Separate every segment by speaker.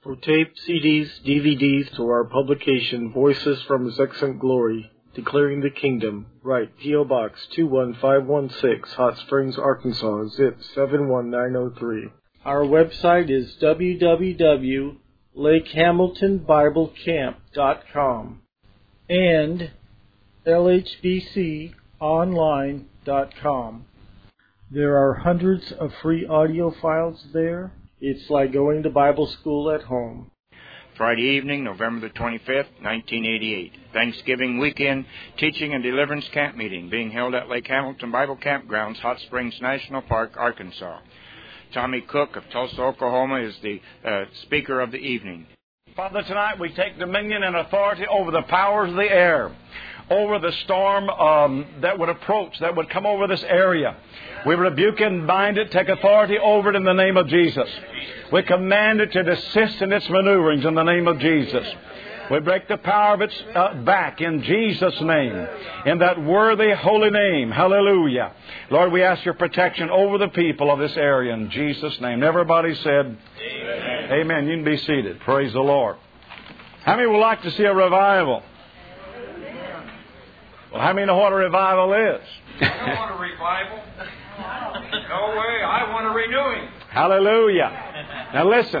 Speaker 1: For tape, CDs, DVDs, to our publication, Voices from His Excellent Glory, Declaring the Kingdom, write P.O. Box 21516, Hot Springs, Arkansas, zip 71903. Our website is www.lakehamiltonbiblecamp.com and lhbconline.com. There are hundreds of free audio files there. It's like going to Bible school at home.
Speaker 2: Friday evening, November the 25th, 1988. Thanksgiving weekend teaching and deliverance camp meeting being held at Lake Hamilton Bible Campgrounds, Hot Springs National Park, Arkansas. Tommy Cook of Tulsa, Oklahoma is the speaker of the evening.
Speaker 3: Father, tonight we take dominion and authority over the powers of the air, over the storm that would approach, that would come over this area. We rebuke and bind it, take authority over it in the name of Jesus. We command it to desist in its maneuverings in the name of Jesus. We break the power of its back in Jesus' name, in that worthy, holy name. Hallelujah. Lord, we ask your protection over the people of this area in Jesus' name. Everybody said, Amen. Amen. You can be seated. Praise the Lord. How many would like to see a revival? Well, how many know what a revival is?
Speaker 4: I don't want a revival. No way. I want a renewing.
Speaker 3: Hallelujah. Now listen.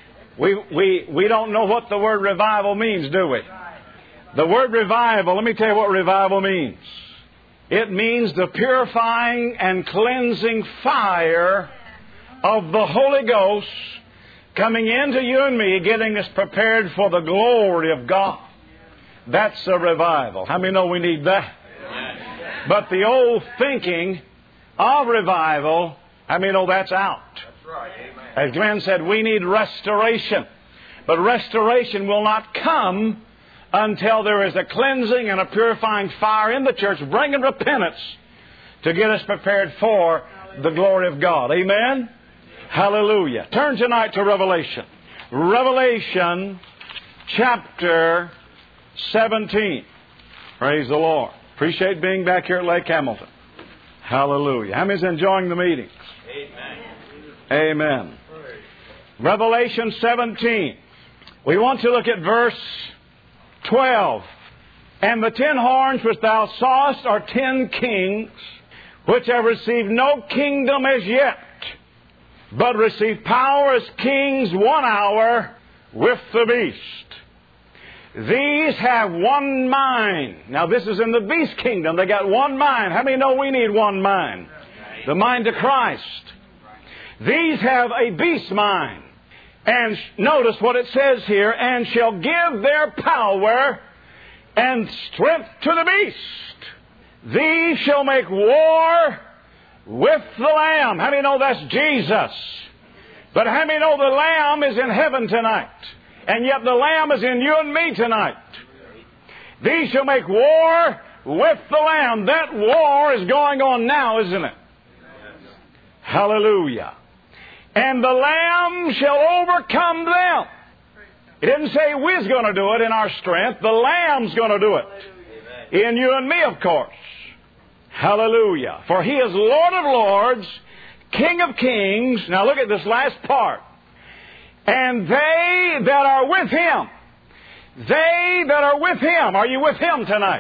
Speaker 3: We don't know what the word revival means, do we? The word revival, let me tell you what revival means. It means the purifying and cleansing fire of the Holy Ghost coming into you and me, getting us prepared for the glory of God. That's a revival. How many know we need that? But the old thinking of revival, how many know that's out?
Speaker 4: That's right. Amen.
Speaker 3: As Glenn said, we need restoration. But restoration will not come until there is a cleansing and a purifying fire in the church, bringing repentance to get us prepared for the glory of God. Amen? Hallelujah. Turn tonight to Revelation. Revelation chapter 17. Praise the Lord. Appreciate being back here at Lake Hamilton. Hallelujah. How many's enjoying the meetings?
Speaker 4: Amen.
Speaker 3: Amen. Revelation 17. We want to look at verse 12. And the 10 horns which thou sawest are 10 kings, which have received no kingdom as yet, but receive power as kings 1 hour with the beast. These have one mind. Now this is in the beast kingdom. They got one mind. How many know we need one mind? The mind of Christ. These have a beast mind. And notice what it says here, and shall give their power and strength to the beast. These shall make war with the Lamb. How many know that's Jesus? But how many know the Lamb is in heaven tonight? And yet the Lamb is in you and me tonight. These shall make war with the Lamb. That war is going on now, isn't it? Hallelujah. And the Lamb shall overcome them. It didn't say we're going to do it in our strength. The Lamb's going to do it. In you and me, of course. Hallelujah. For He is Lord of lords, King of kings. Now look at this last part. And they that are with Him. They that are with Him. Are you with Him tonight?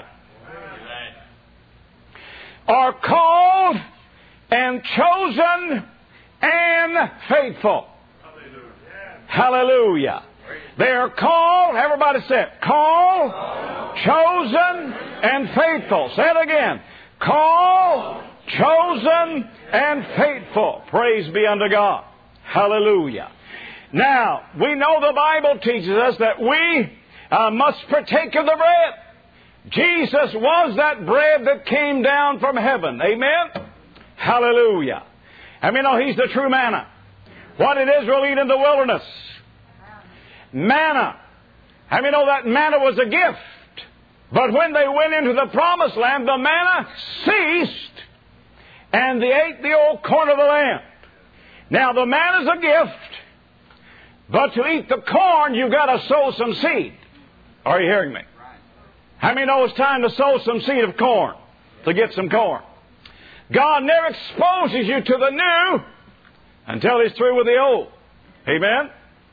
Speaker 3: Are called and chosen and faithful. Hallelujah. They are called, everybody say it, called, chosen, and faithful. Say it again. Called, chosen, and faithful. Praise be unto God. Hallelujah. Now, we know the Bible teaches us that we must partake of the bread. Jesus was that bread that came down from heaven. Amen? Hallelujah. And we know He's the true manna. What did Israel eat in the wilderness? Manna. How many know that manna was a gift? But when they went into the promised land, the manna ceased, and they ate the old corn of the land. Now, the manna's a gift, but to eat the corn, you've got to sow some seed. Are you hearing me? How many know it's time to sow some seed of corn, to get some corn? God never exposes you to the new until He's through with the old. Amen?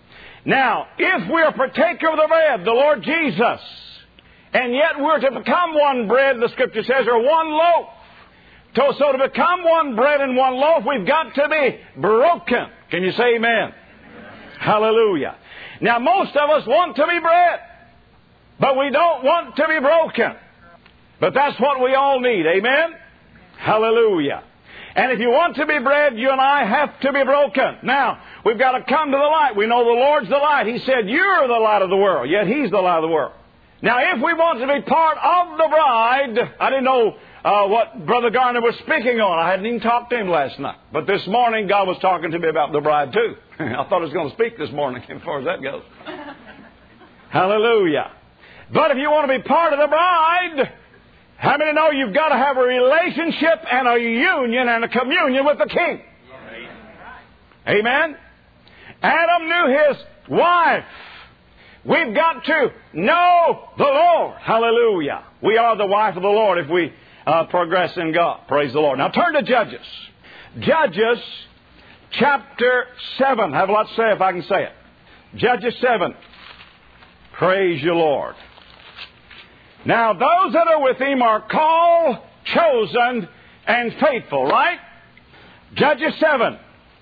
Speaker 3: Now, if we are partaker of the bread, the Lord Jesus, and yet we're to become one bread, the Scripture says, or one loaf. So to become one bread and one loaf, we've got to be broken. Can you say amen? Hallelujah. Now, most of us want to be bread, but we don't want to be broken. But that's what we all need. Amen? Hallelujah. And if you want to be bread, you and I have to be broken. Now, we've got to come to the light. We know the Lord's the light. He said, you're the light of the world, yet He's the light of the world. Now, if we want to be part of the bride, I didn't know what Brother Garner was speaking on. I hadn't even talked to him last night. But this morning, God was talking to me about the bride, too. I thought I was going to speak this morning, as far as that goes. Hallelujah. But if you want to be part of the bride, how many know you've got to have a relationship and a union and a communion with the King? Amen? Adam knew his wife. We've got to know the Lord. Hallelujah. We are the wife of the Lord if we progress in God. Praise the Lord. Now turn to Judges. Judges chapter 7. I have a lot to say if I can say it. Judges 7. Praise you, Lord. Now, those that are with Him are called, chosen, and faithful, right? Judges 7.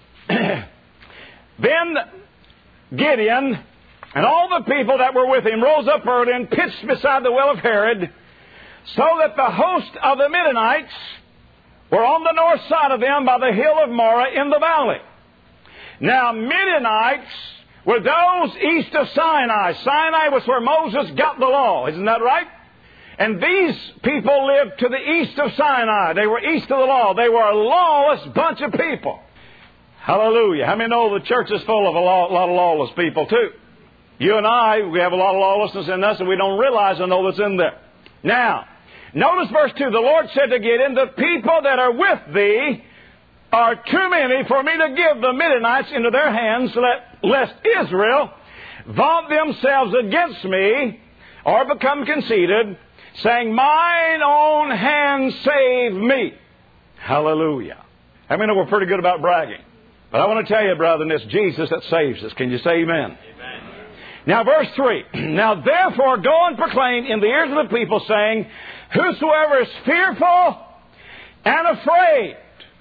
Speaker 3: Then Gideon and all the people that were with him rose up early and pitched beside the well of Herod, so that the host of the Midianites were on the north side of them by the hill of Moreh in the valley. Now, Midianites were those east of Sinai. Sinai was where Moses got the law. Isn't that right? And these people lived to the east of Sinai. They were east of the law. They were a lawless bunch of people. Hallelujah. How many know the church is full of a lot of lawless people too? You and I, we have a lot of lawlessness in us and we don't realize and know that's in there. Now, notice verse 2. The Lord said to Gideon, the people that are with thee are too many for me to give the Midianites into their hands, lest Israel vaunt themselves against me or become conceited, saying, mine own hand save me. Hallelujah. I mean, we're pretty good about bragging. But I want to tell you, brethren, it's Jesus that saves us. Can you say amen? Amen. Now, verse 3. Now, therefore, go and proclaim in the ears of the people, saying, whosoever is fearful and afraid,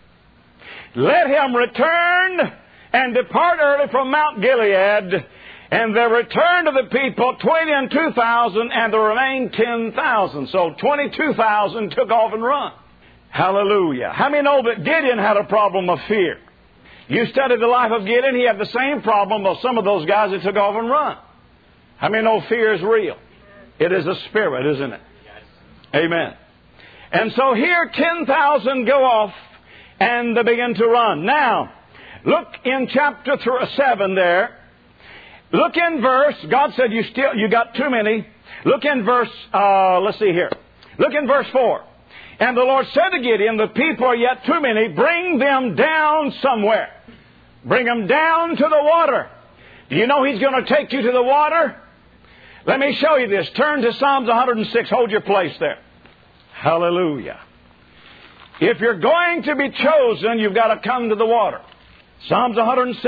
Speaker 3: let him return and depart early from Mount Gilead. And there returned to the people 22,000, and there remained 10,000. So 22,000 took off and run. Hallelujah. How many know that Gideon had a problem of fear? You study the life of Gideon, he had the same problem of some of those guys that took off and run. How many know fear is real? It is a spirit, isn't it? Amen. And so here 10,000 go off and they begin to run. Now, look in chapter 7 there. Look in verse, God said you got too many. Look in verse, let's see here. Look in verse 4. And the Lord said to Gideon, the people are yet too many. Bring them down somewhere. Bring them down to the water. Do you know He's going to take you to the water? Let me show you this. Turn to Psalms 106. Hold your place there. Hallelujah. If you're going to be chosen, you've got to come to the water. Psalms 106.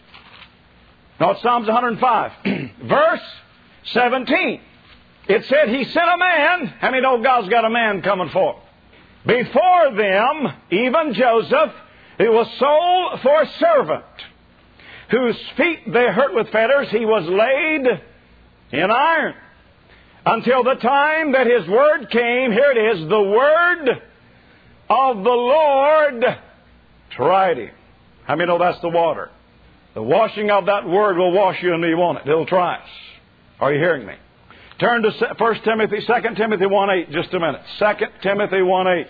Speaker 3: No, it's Psalms 105. Verse 17. It said He sent a man. How many know God's got a man coming forth? Before them, even Joseph, who was sold for a servant, whose feet they hurt with fetters, he was laid in iron, until the time that His word came. Here it is, the word of the Lord tried him. How many know that's the water? The washing of that word will wash you and me, won't it? It'll try us. Are you hearing me? Turn to 2 Timothy 1:8, just a minute. 2 Timothy 1:8.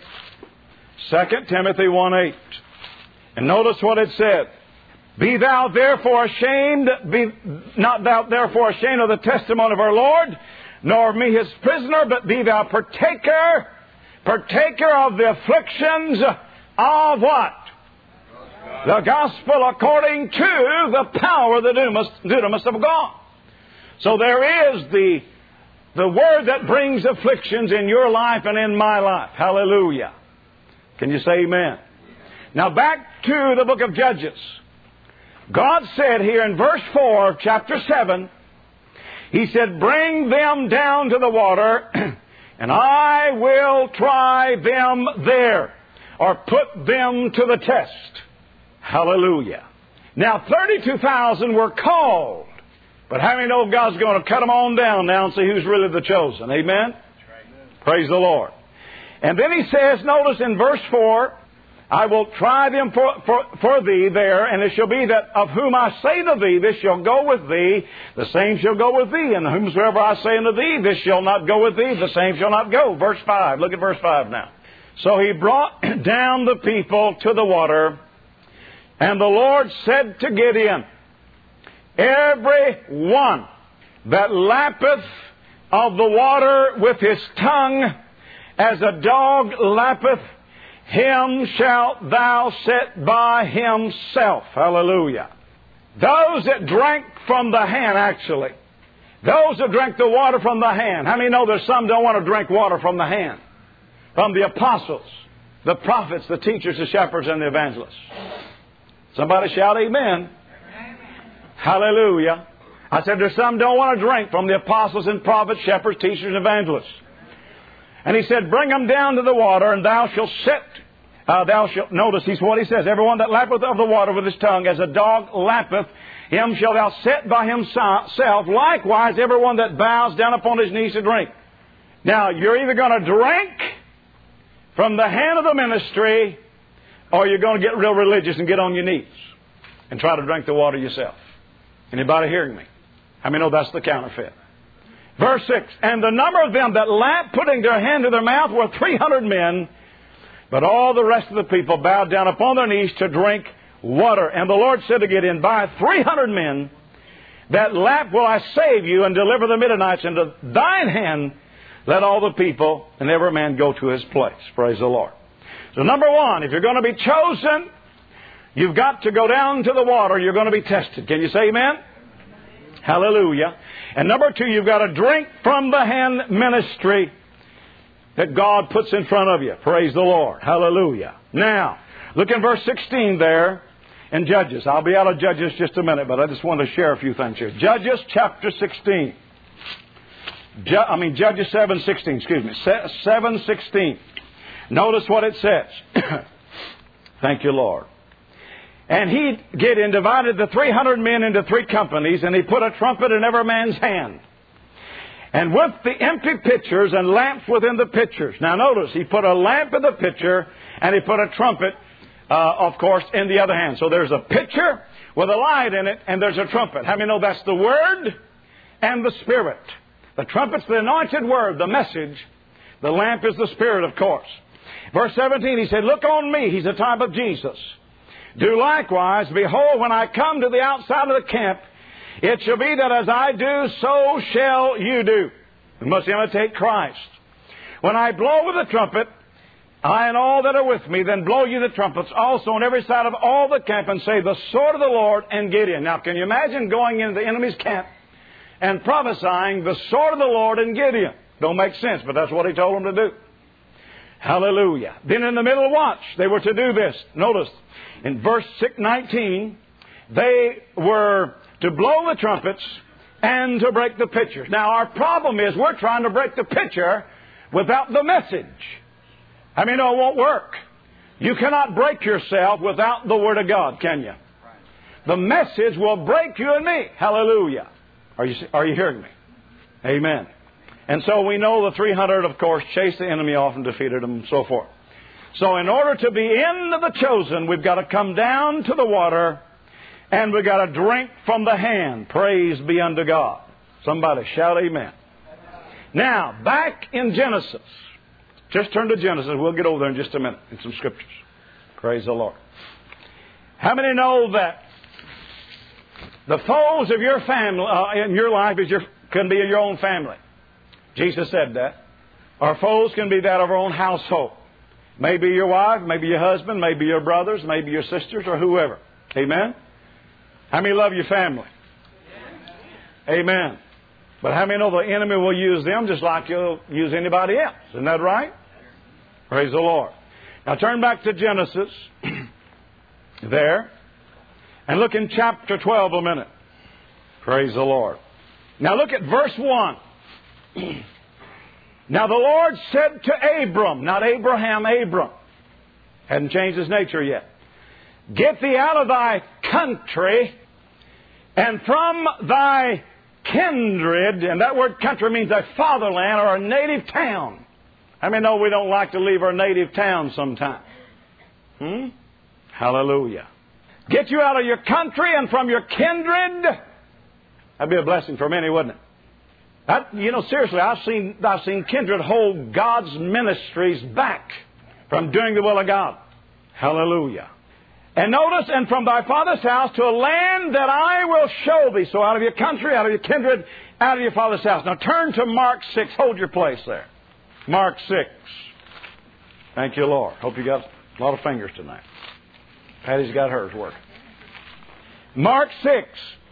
Speaker 3: 2 Timothy 1:8. And notice what it said. Be thou therefore ashamed, be not thou therefore ashamed of the testimony of our Lord, nor of me His prisoner, but be thou partaker of the afflictions of what? The gospel according to the power, the dunamis of God. So there is the word that brings afflictions in your life and in my life. Hallelujah. Can you say amen? Now back to the book of Judges. God said here in verse 4 of chapter 7, He said, bring them down to the water, and I will try them there, or put them to the test. Hallelujah. Now, 32,000 were called. But how many know God's going to cut them on down now and see who's really the chosen? Amen? Praise the Lord. And then He says, notice in verse 4, I will try them for thee there, and it shall be that of whom I say to thee, this shall go with thee, the same shall go with thee. And whomsoever I say unto thee, this shall not go with thee, the same shall not go. Verse 5. Look at verse 5 now. So He brought down the people to the water, and the Lord said to Gideon, every one that lappeth of the water with his tongue, as a dog lappeth, him shalt thou set by himself. Hallelujah. Those that drank from the hand, actually. Those that drank the water from the hand. How many know there's some don't want to drink water from the hand? From the apostles, the prophets, the teachers, the shepherds, and the evangelists. Somebody shout amen. Hallelujah. I said there's some don't want to drink from the apostles and prophets, shepherds, teachers, and evangelists. And He said, bring them down to the water, and thou shalt set, notice what He says, everyone that lappeth of the water with his tongue, as a dog lappeth, him shall thou set by himself. Likewise, everyone that bows down upon his knees to drink. Now, you're either going to drink from the hand of the ministry, or you're going to get real religious and get on your knees and try to drink the water yourself. Anybody hearing me? How many know that's the counterfeit? Verse 6, and the number of them that lapped, putting their hand to their mouth, were 300 men. But all the rest of the people bowed down upon their knees to drink water. And the Lord said to Gideon, by 300 men that lap will I save you, and deliver the Midianites into thine hand. Let all the people and every man go to his place. Praise the Lord. So number one, if you're going to be chosen, you've got to go down to the water. You're going to be tested. Can you say amen? Hallelujah. And number two, you've got to drink from the hand ministry that God puts in front of you. Praise the Lord. Hallelujah. Now, look in verse 16 there in Judges. I'll be out of Judges just a minute, but I just want to share a few things here. Judges chapter 16. Judges 7:16, excuse me. 7:16. Notice what it says. Thank you, Lord. And Gideon divided the 300 men into 3 companies, and he put a trumpet in every man's hand. And with the empty pitchers and lamps within the pitchers. Now notice, he put a lamp in the pitcher, and he put a trumpet, of course, in the other hand. So there's a pitcher with a light in it, and there's a trumpet. How many know that's the Word and the Spirit? The trumpet's the anointed Word, the message. The lamp is the Spirit, of course. Verse 17, he said, look on me. He's a type of Jesus. Do likewise, behold, when I come to the outside of the camp, it shall be that as I do, so shall you do. We must imitate Christ. When I blow with the trumpet, I and all that are with me, then blow you the trumpets also on every side of all the camp, and say, the sword of the Lord and Gideon. Now, can you imagine going into the enemy's camp and prophesying the sword of the Lord and Gideon? Don't make sense, but that's what he told them to do. Hallelujah. Then in the middle of watch, they were to do this. Notice, in verse 19, they were to blow the trumpets and to break the pitchers. Now, our problem is we're trying to break the pitcher without the message. I mean, it won't work. You cannot break yourself without the Word of God, can you? The message will break you and me. Hallelujah. Are you hearing me? Amen. And so we know the 300, of course, chased the enemy off and defeated them and so forth. So in order to be in the chosen, we've got to come down to the water and we've got to drink from the hand. Praise be unto God. Somebody shout amen. Now, back in Genesis. Just turn to Genesis. We'll get over there in just a minute in some scriptures. Praise the Lord. How many know that the foes of your family in your life can be in your own family? Jesus said that. Our foes can be that of our own household. Maybe your wife, maybe your husband, maybe your brothers, maybe your sisters, or whoever. Amen? How many love your family? Amen. But how many know the enemy will use them just like you'll use anybody else? Isn't that right? Praise the Lord. Now turn back to Genesis there. And look in chapter 12 a minute. Praise the Lord. Now look at verse 1. Now the Lord said to Abram, not Abraham, Abram. Hadn't changed his nature yet. Get thee out of thy country and from thy kindred. And that word country means a fatherland or a native town. How many know we don't like to leave our native town sometimes? Hallelujah. Get you out of your country and from your kindred. That'd be a blessing for many, wouldn't it? Seriously, I've seen kindred hold God's ministries back from doing the will of God. Hallelujah. And notice, and from thy father's house to a land that I will show thee. So out of your country, out of your kindred, out of your father's house. Now turn to Mark 6. Hold your place there. Mark 6. Thank you, Lord. Hope you got a lot of fingers tonight. Patty's got hers working. Mark 6.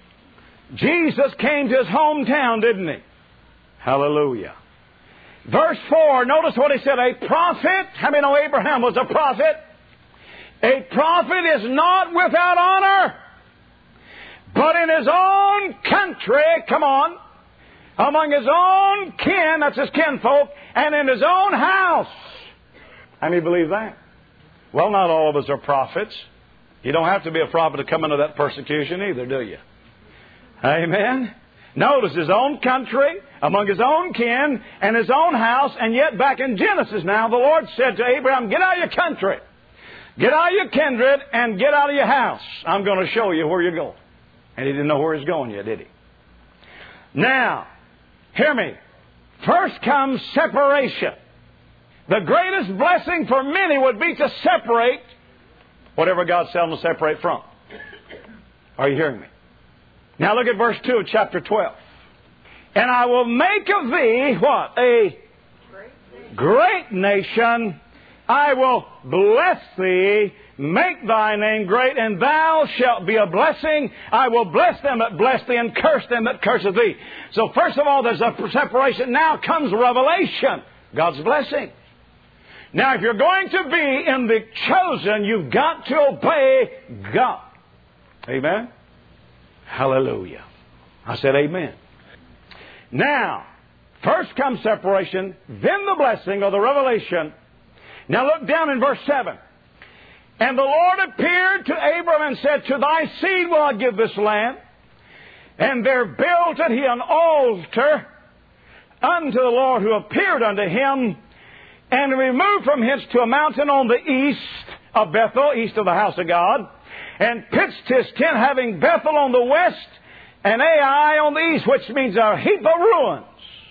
Speaker 3: Jesus came to his hometown, didn't he? Hallelujah. Verse 4, notice what he said. A prophet, how many know Abraham was a prophet? A prophet is not without honor, but in his own country, come on, among his own kin, that's his kinfolk, and in his own house. How many believe that? Well, not all of us are prophets. You don't have to be a prophet to come into that persecution either, do you? Amen. Notice his own country, among his own kin, and his own house. And yet back in Genesis now, the Lord said to Abraham, get out of your country, get out of your kindred, and get out of your house. I'm going to show you where you're going. And he didn't know where he's going yet, did he? Now, hear me. First comes separation. The greatest blessing for many would be to separate whatever God's telling them to separate from. Are you hearing me? Now look at verse 2 of chapter 12. And I will make of thee, what? A great nation. I will bless thee, make thy name great, and thou shalt be a blessing. I will bless them that bless thee, and curse them that curseth thee. So first of all, there's a separation. Now comes revelation. God's blessing. Now if you're going to be in the chosen, you've got to obey God. Amen? Hallelujah. I said amen. Now, first comes separation, then the blessing or the revelation. Now look down in verse 7. And the Lord appeared to Abram and said, to thy seed will I give this land. And there builded he an altar unto the Lord who appeared unto him, and removed from hence to a mountain on the east of Bethel, east of the house of God, and pitched his tent, having Bethel on the west and Ai on the east, which means a heap of ruins.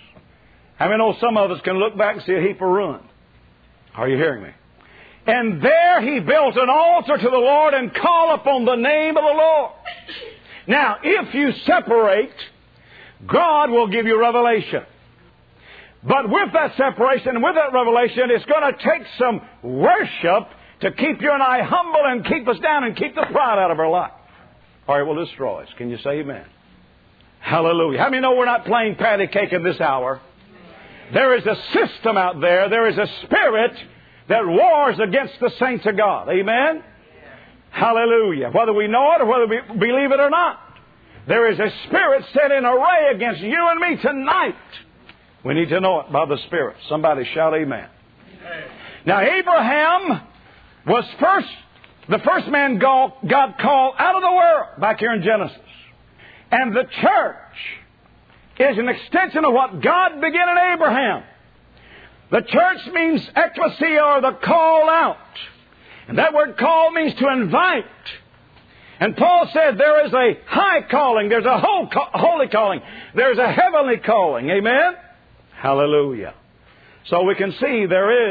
Speaker 3: I mean, some of us can look back and see a heap of ruins. Are you hearing me? And there he built an altar to the Lord and called upon the name of the Lord. Now, if you separate, God will give you revelation. But with that separation and with that revelation, it's going to take some worship to keep you and I humble and keep us down and keep the pride out of our life. Or it will destroy us. Can you say amen? Hallelujah. How many know we're not playing patty cake in this hour? There is a system out there. There is a spirit that wars against the saints of God. Amen? Hallelujah. Whether we know it or whether we believe it or not. There is a spirit set in array against you and me tonight. We need to know it by the Spirit. Somebody shout amen. Now Abraham was the first man God called out of the world back here in Genesis. And the church is an extension of what God began in Abraham. The church means ecclesia, or the call out. And that word call means to invite. And Paul said there is a high calling, there's a holy calling, there's a heavenly calling. Amen? Hallelujah. So we can see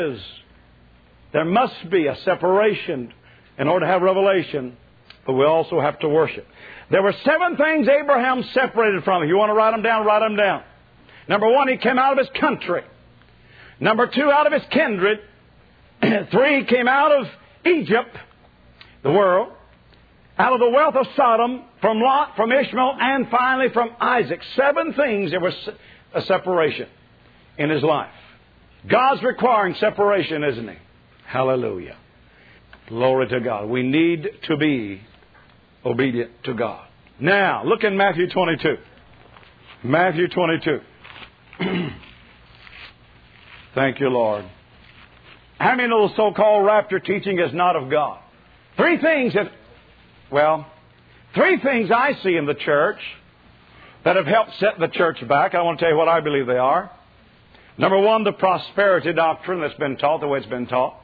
Speaker 3: there must be a separation in order to have revelation, but we also have to worship. There were 7 things Abraham separated from. If you want to write them down, write them down. Number 1, he came out of his country. Number 2, out of his kindred. 3, he came out of Egypt, the world. Out of the wealth of Sodom, from Lot, from Ishmael, and finally from Isaac. 7 things there was a separation in his life. God's requiring separation, isn't He? Hallelujah. Glory to God. We need to be obedient to God. Now, look in Matthew 22. Matthew 22. Thank you, Lord. How many know the so-called rapture teaching is not of God? Three things I see in the church that have helped set the church back. I want to tell you what I believe they are. Number one, the prosperity doctrine that's been taught, the way it's been taught.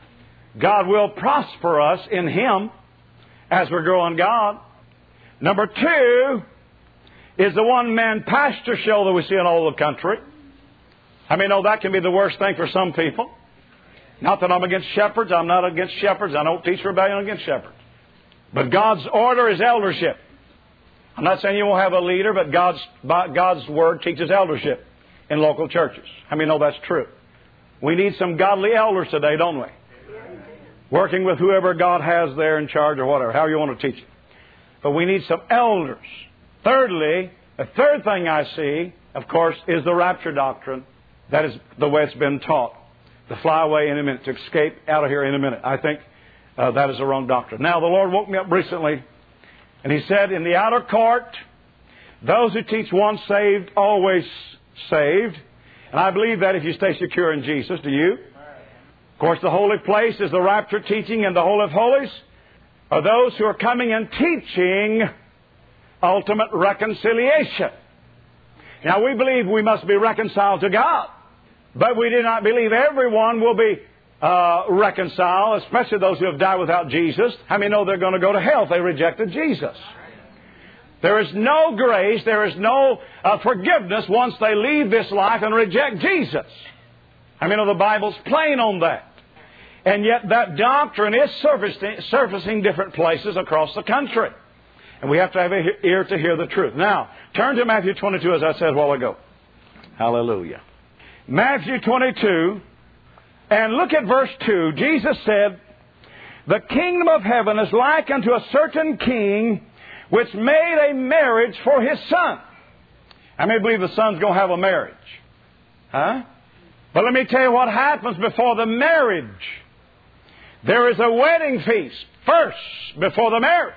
Speaker 3: God will prosper us in Him as we're growing God. Number two is the one-man pastor show that we see in all the country. I mean, that can be the worst thing for some people. Not that I'm against shepherds. I'm not against shepherds. I don't teach rebellion against shepherds. But God's order is eldership. I'm not saying you won't have a leader, but God's Word teaches eldership in local churches. I mean, that's true. We need some godly elders today, don't we? Working with whoever God has there in charge or whatever, however you want to teach it. But we need some elders. Thirdly, the third thing I see, of course, is the rapture doctrine. That is the way it's been taught. To fly away in a minute, to escape out of here in a minute. I think that is the wrong doctrine. Now, the Lord woke me up recently, and He said, in the outer court, those who teach once saved, always saved. And I believe that if you stay secure in Jesus. Do you? Of course, the holy place is the rapture teaching, and the Holy of Holies are those who are coming and teaching ultimate reconciliation. Now, we believe we must be reconciled to God. But we do not believe everyone will be reconciled, especially those who have died without Jesus. How many know they're going to go to hell if they rejected Jesus? There is no grace, there is no forgiveness once they leave this life and reject Jesus. I mean, the Bible's plain on that. And yet that doctrine is surfacing different places across the country. And we have to have an ear to hear the truth. Now, turn to Matthew 22, as I said a while ago. Hallelujah. Matthew 22, and look at verse 2. Jesus said, the kingdom of heaven is like unto a certain king which made a marriage for his son. How many believe the son's going to have a marriage? Huh? But let me tell you what happens before the marriage. There is a wedding feast first before the marriage.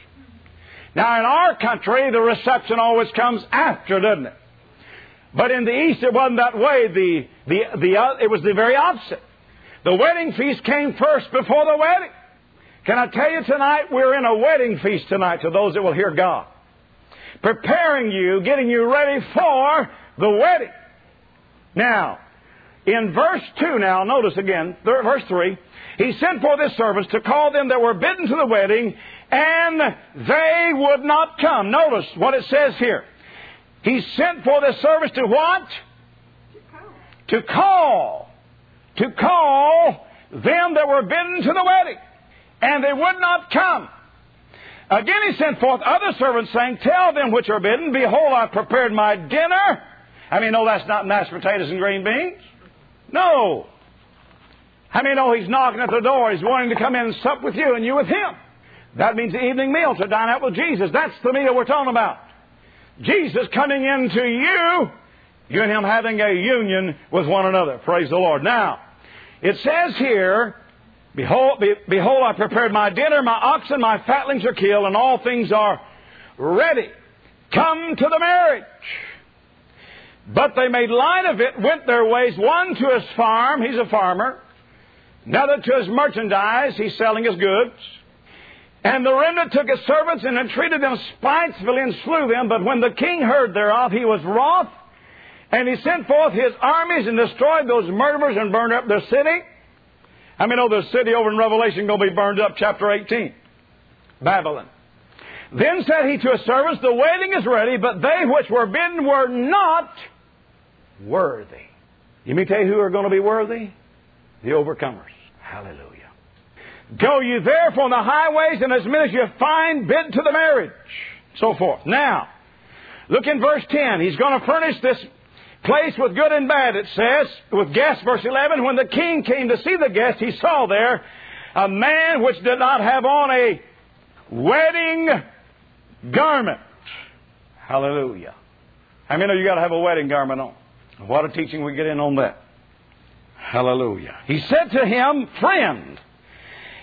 Speaker 3: Now, in our country, the reception always comes after, doesn't it? But in the East, it wasn't that way. It was the very opposite. The wedding feast came first before the wedding. Can I tell you tonight, we're in a wedding feast tonight to those that will hear God. Preparing you, getting you ready for the wedding. Now, in verse 2 now, notice again, verse 3, He sent forth His servants to call them that were bidden to the wedding, and they would not come. Notice what it says here. He sent forth His servants to what? To call. To call them that were bidden to the wedding. And they would not come. Again He sent forth other servants, saying, tell them which are bidden, behold, I prepared my dinner. I mean, no, that's not mashed potatoes and green beans. No. How many know He's knocking at the door? He's wanting to come in and sup with you and you with Him. That means the evening meal, to dine out with Jesus. That's the meal we're talking about. Jesus coming into you, you and Him having a union with one another. Praise the Lord. Now, it says here, behold, I prepared my dinner, my oxen, my fatlings are killed, and all things are ready. Come to the marriage. But they made light of it, went their ways, one to his farm, he's a farmer, another to his merchandise, he's selling his goods. And the remnant took his servants and entreated them spitefully and slew them. But when the king heard thereof, he was wroth. And he sent forth his armies and destroyed those murderers and burned up their city. I mean, the city over in Revelation going to be burned up, chapter 18. Babylon. Then said he to his servants, the wedding is ready, but they which were bidden were not worthy. Let me tell you who are going to be worthy? The overcomers. Hallelujah. Go you therefore on the highways, and as many as you find, bid to the marriage. So forth. Now, look in verse 10. He's going to furnish this place with good and bad, it says, with guests. Verse 11, when the king came to see the guests, he saw there a man which did not have on a wedding garment. Hallelujah. How many know you got to have a wedding garment on? What a teaching we get in on that. Hallelujah. He said to him, friend,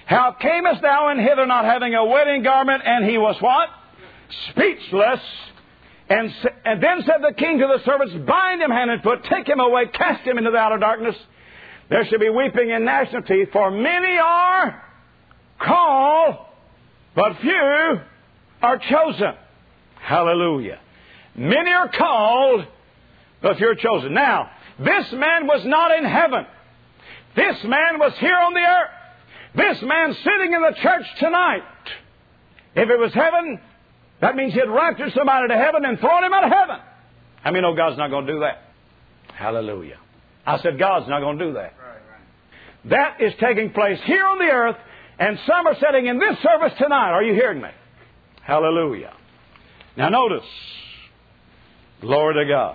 Speaker 3: How camest thou in hither not having a wedding garment? And he was what? Speechless. And then said the king to the servants, bind him hand and foot, take him away, cast him into the outer darkness. There shall be weeping and gnashing of teeth, for many are called, but few are chosen. Hallelujah. Many are called, but few are chosen. Now, this man was not in heaven. This man was here on the earth. This man sitting in the church tonight. If it was heaven, that means he'd raptured somebody to heaven and thrown him out of heaven. How many know God's not going to do that? Hallelujah. I said God's not going to do that. That is taking place here on the earth, and some are sitting in this service tonight. Are you hearing me? Hallelujah. Now notice, glory to God.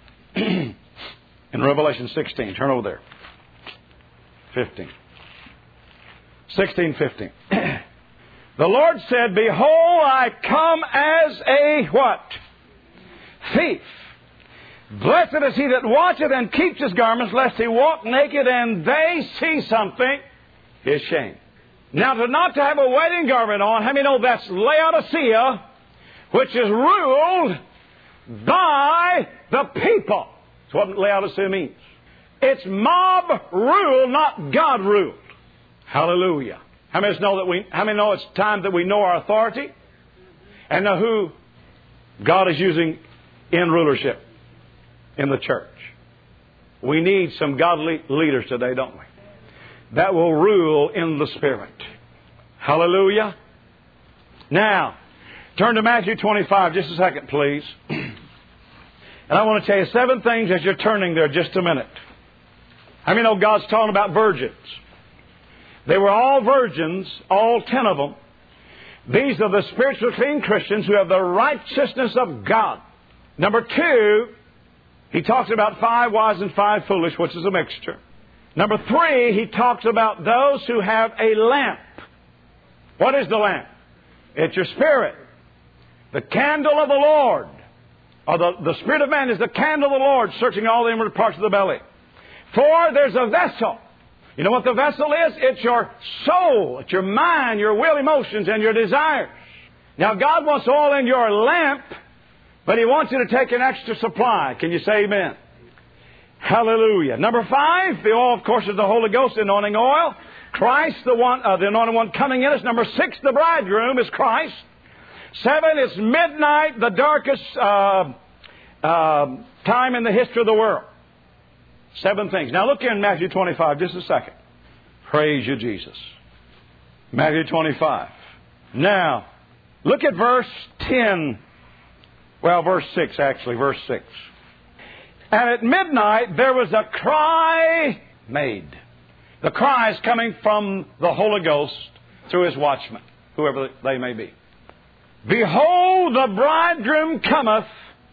Speaker 3: In Revelation 16, turn over there. 15. 16:15. The Lord said, behold, I come as a what? Thief. Blessed is he that watcheth and keeps his garments, lest he walk naked and they see something, his shame. Now, not to have a wedding garment on, how many know that's Laodicea, which is ruled by the people? That's what Laodicea means. It's mob rule, not God ruled. Hallelujah. How many know it's time that we know our authority and know who God is using in rulership in the church? We need some godly leaders today, don't we? That will rule in the Spirit. Hallelujah. Now, turn to Matthew 25 just a second, please. And I want to tell you 7 things as you're turning there just a minute. How many know God's talking about virgins? They were all virgins, all 10 of them. These are the spiritually clean Christians who have the righteousness of God. Number 2, he talks about 5 wise and 5 foolish, which is a mixture. Number 3, he talks about those who have a lamp. What is the lamp? It's your spirit. The candle of the Lord. Or the spirit of man is the candle of the Lord, searching all the inward parts of the belly. 4, there's a vessel. You know what the vessel is? It's your soul. It's your mind, your will, emotions, and your desires. Now, God wants oil in your lamp, but He wants you to take an extra supply. Can you say amen? Hallelujah. Number 5, the oil, of course, is the Holy Ghost, anointing oil. Christ, the anointed one coming in us. Number 6, the bridegroom is Christ. 7, it's midnight, the darkest time in the history of the world. 7 things. Now look here in Matthew 25, just a second. Praise you, Jesus. Matthew 25. Now, look at verse 10. Well, verse 6, actually, verse 6. And at midnight there was a cry made. The cry is coming from the Holy Ghost through His watchmen, whoever they may be. Behold, the bridegroom cometh.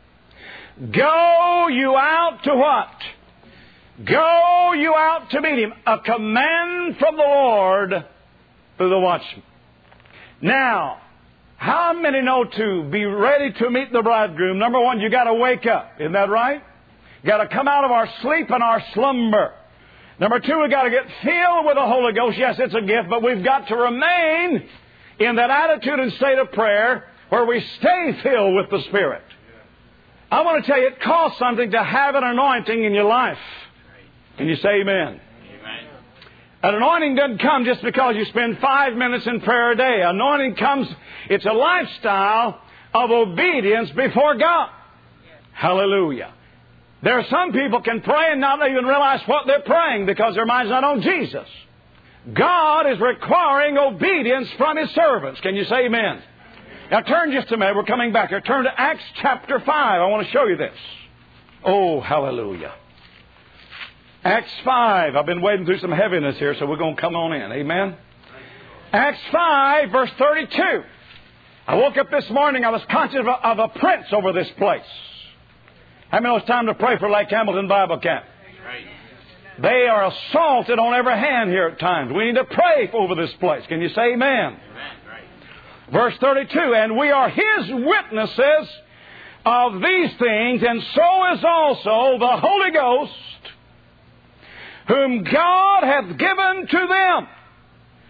Speaker 3: Go you out to what? Go you out to meet Him. A command from the Lord through the watchman. Now, how many know to be ready to meet the bridegroom? Number 1, you got to wake up. Isn't that right? You got to come out of our sleep and our slumber. Number 2, we got to get filled with the Holy Ghost. Yes, it's a gift, but we've got to remain in that attitude and state of prayer where we stay filled with the Spirit. I want to tell you, it costs something to have an anointing in your life. Can you say amen? Amen. An anointing doesn't come just because you spend 5 minutes in prayer a day. Anointing comes, it's a lifestyle of obedience before God. Hallelujah. There are some people can pray and not even realize what they're praying because their mind's not on Jesus. God is requiring obedience from His servants. Can you say amen? Now turn just a minute. We're coming back here. Turn to Acts chapter 5. I want to show you this. Oh, hallelujah. Acts 5. I've been wading through some heaviness here, so we're going to come on in. Amen? Acts 5, verse 32. I woke up this morning. I was conscious of a prince over this place. How many know it's time to pray for Lake Hamilton Bible Camp? They are assaulted on every hand here at times. We need to pray over this place. Can you say amen? Amen. Verse 32, and we are His witnesses of these things, and so is also the Holy Ghost, whom God hath given to them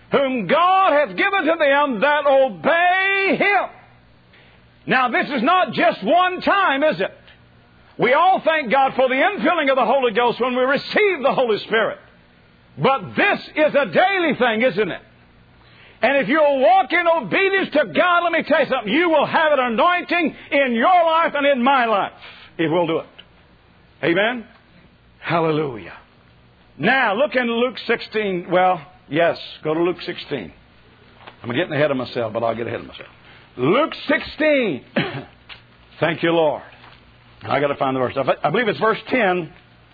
Speaker 3: whom God hath given to them that obey Him. Now, this is not just one time, is it? We all thank God for the infilling of the Holy Ghost when we receive the Holy Spirit. But this is a daily thing, isn't it? And if you'll walk in obedience to God, let me tell you something, you will have an anointing in your life and in my life, if we'll do it. Amen? Hallelujah. Now, look in Luke 16. Well, yes, go to Luke 16. I'm getting ahead of myself, but I'll get ahead of myself. Luke 16. Thank you, Lord. I got to find the verse. I believe it's verse 10.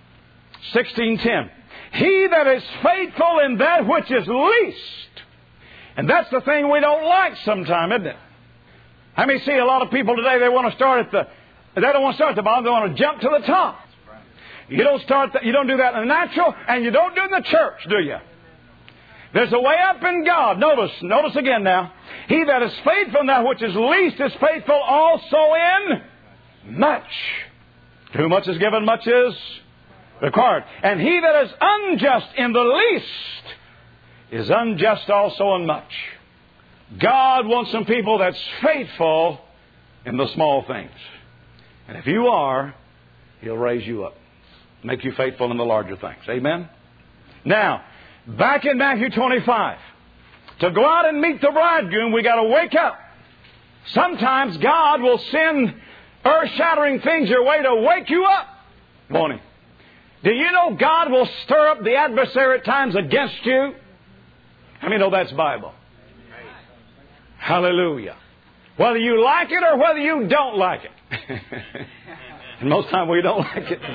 Speaker 3: 16:10. He that is faithful in that which is least. And that's the thing we don't like sometimes, isn't it? I may see a lot of people today, they want to start they don't want to start at the bottom, they want to jump to the top. You don't do that in the natural, and you don't do it in the church, do you? There's a way up in God. Notice again now. He that is faithful in that which is least is faithful also in much. To whom much is given, much is required. And he that is unjust in the least is unjust also in much. God wants some people that's faithful in the small things. And if you are, He'll raise you up. Make you faithful in the larger things. Amen? Now, back in Matthew 25. To go out and meet the bridegroom, we got to wake up. Sometimes God will send earth-shattering things your way to wake you up. Won't He? Do you know God will stir up the adversary at times against you? How many know that's Bible? Hallelujah. Whether you like it or whether you don't like it. And most times we don't like it.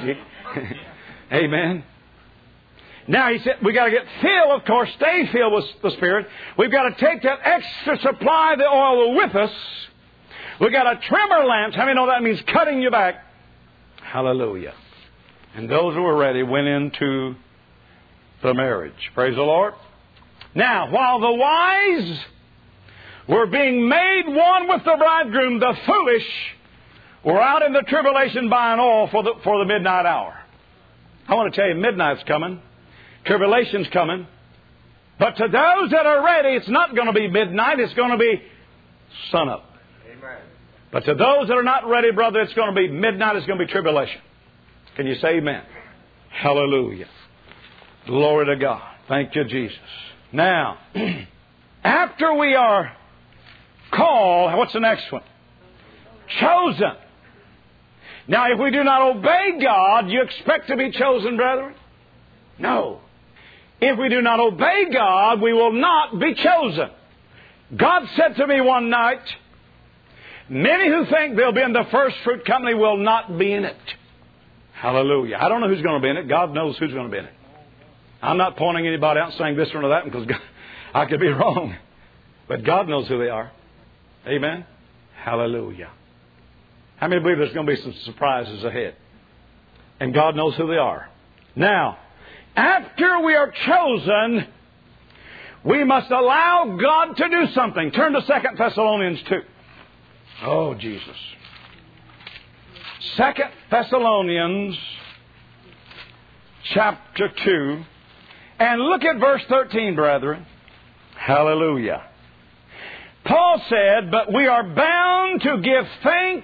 Speaker 3: Amen. Now, he said, we got to get filled, of course, stay filled with the Spirit. We've got to take that extra supply of the oil with us. We've got to trim our lamps. How many know that means cutting you back? Hallelujah. And those who were ready went into the marriage. Praise the Lord. Now, while the wise were being made one with the bridegroom, the foolish were out in the tribulation buying oil for the midnight hour. I want to tell you, midnight's coming. Tribulation's coming. But to those that are ready, it's not going to be midnight. It's going to be sunup. Amen. But to those that are not ready, brother, it's going to be midnight. It's going to be tribulation. Can you say amen? Hallelujah. Glory to God. Thank you, Jesus. Now, after we are called, what's the next one? Chosen. Now, if we do not obey God, you expect to be chosen, brethren? No. If we do not obey God, we will not be chosen. God said to me one night, many who think they'll be in the first fruit company will not be in it. Hallelujah. I don't know who's going to be in it. God knows who's going to be in it. I'm not pointing anybody out saying this one or that because I could be wrong. But God knows who they are. Amen? Hallelujah. How many believe there's going to be some surprises ahead? And God knows who they are. Now, after we are chosen, we must allow God to do something. Turn to 2 Thessalonians 2. Oh, Jesus. 2 Thessalonians chapter 2. And look at verse 13, brethren. Hallelujah. Paul said, but we are bound to give thanks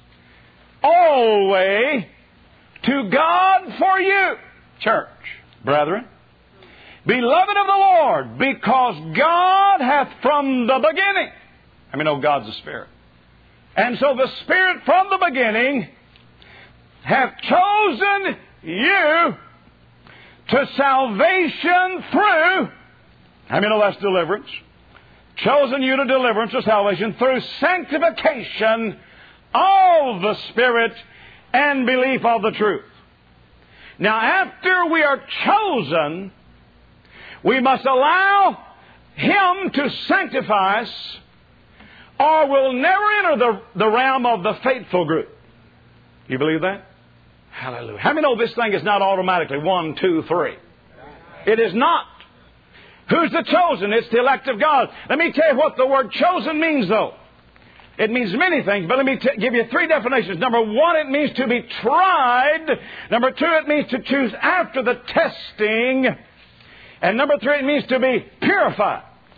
Speaker 3: always to God for you, church, brethren, beloved of the Lord, because God hath from the beginning. I mean, oh, God's a Spirit. And so the Spirit from the beginning hath chosen you to salvation through, I mean, oh, that's deliverance. Chosen you to deliverance or salvation through sanctification of the Spirit and belief of the truth. Now, after we are chosen, we must allow Him to sanctify us, or we'll never enter the realm of the faithful group. You believe that? Hallelujah. How many know this thing is not automatically 1, 2, 3? It is not. Who's the chosen? It's the elect of God. Let me tell you what the word chosen means, though. It means many things, but let me give you 3 definitions. Number 1, it means to be tried. Number 2, it means to choose after the testing. And number 3, it means to be purified.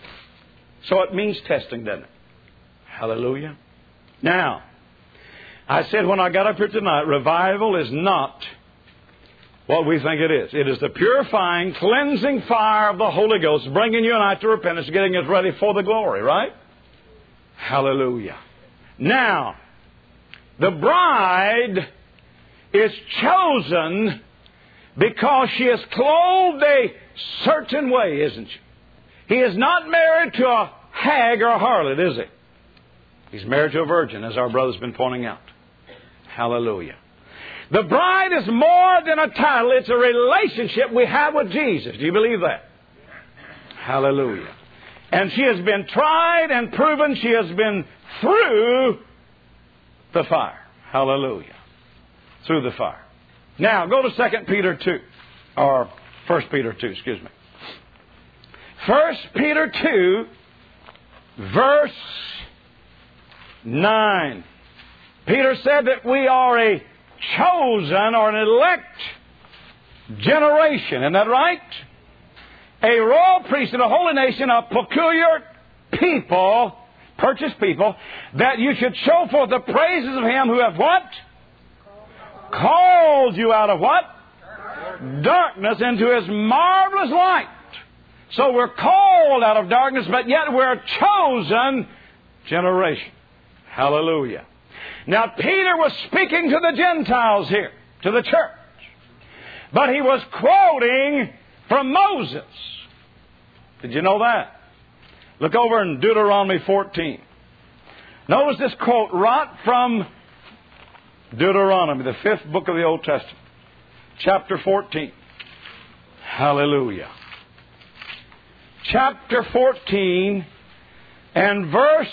Speaker 3: So it means testing, doesn't it? Hallelujah. Now, I said when I got up here tonight, revival is not what we think it is. It is the purifying, cleansing fire of the Holy Ghost, bringing you and I to repentance, getting us ready for the glory, right? Hallelujah. Now, the bride is chosen because she is clothed a certain way, isn't she? He is not married to a hag or a harlot, is he? He's married to a virgin, as our brother's been pointing out. Hallelujah. The bride is more than a title. It's a relationship we have with Jesus. Do you believe that? Hallelujah. And she has been tried and proven. She has been through the fire. Hallelujah. Through the fire. Now, go to 2 Peter 2. Or 1 Peter 2, excuse me. 1 Peter 2, verse 9. Peter said that we are a chosen or an elect generation. Isn't that right? A royal priesthood, a holy nation, a peculiar people, purchased people, that you should show forth the praises of Him who hath what? Called you out of what? Darkness into His marvelous light. So we're called out of darkness, but yet we're a chosen generation. Hallelujah. Now, Peter was speaking to the Gentiles here, to the church. But he was quoting from Moses. Did you know that? Look over in Deuteronomy 14. Notice this quote right from Deuteronomy, the 5th book of the Old Testament. Chapter 14. Hallelujah. Chapter 14 and verse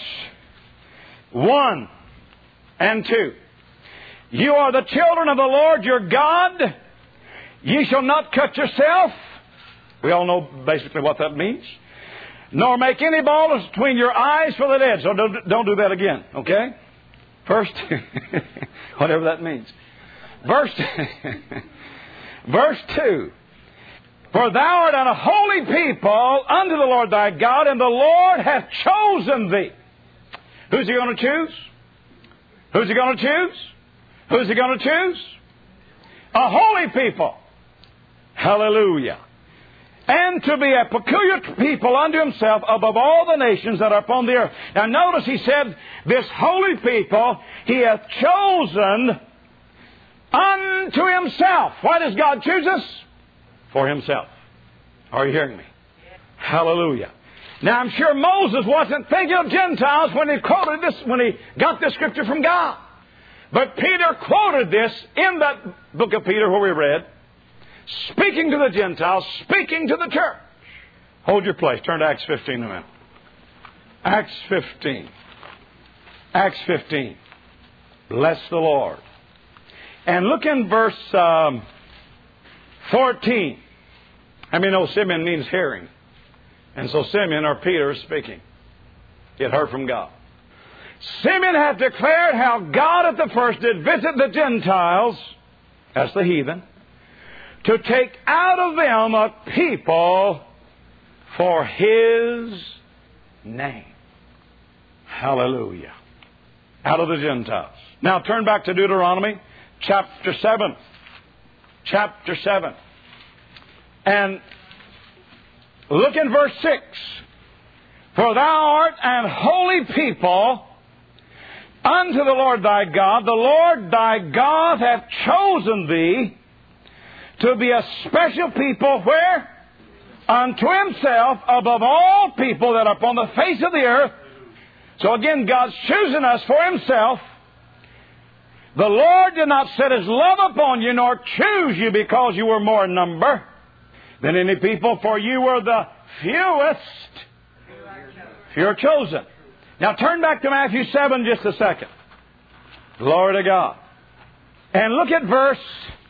Speaker 3: 1 and 2. You are the children of the Lord your God. Ye shall not cut yourself. We all know basically what that means. Nor make any baldness between your eyes for the dead. So don't do that again, okay? First, whatever that means. Verse 2. For thou art an holy people unto the Lord thy God, and the Lord hath chosen thee. Who's He going to choose? Who's He going to choose? Who's He going to choose? A holy people. Hallelujah. And to be a peculiar people unto Himself above all the nations that are upon the earth. Now notice He said, this holy people He hath chosen unto Himself. Why does God choose us? For Himself. Are you hearing me? Hallelujah. Now I'm sure Moses wasn't thinking of Gentiles when he quoted this, when he got this scripture from God. But Peter quoted this in that book of Peter where we read, speaking to the Gentiles, speaking to the church. Hold your place. Turn to Acts 15 a minute. Acts 15. Acts 15. Bless the Lord. And look in verse 14. I mean, Simeon means hearing. And so Simeon, or Peter, is speaking. He had heard from God. Simeon had declared how God at the first did visit the Gentiles, that's the heathen, to take out of them a people for His name. Hallelujah. Out of the Gentiles. Now turn back to Deuteronomy chapter 7. Chapter 7. And look in verse 6. For thou art an holy people unto the Lord thy God. The Lord thy God hath chosen thee to be a special people where? Unto Himself above all people that are upon the face of the earth. So again, God's choosing us for Himself. The Lord did not set His love upon you, nor choose you because you were more in number than any people, for you were the fewest. You are chosen. Now turn back to Matthew 7 just a second. Glory to God. And look at verse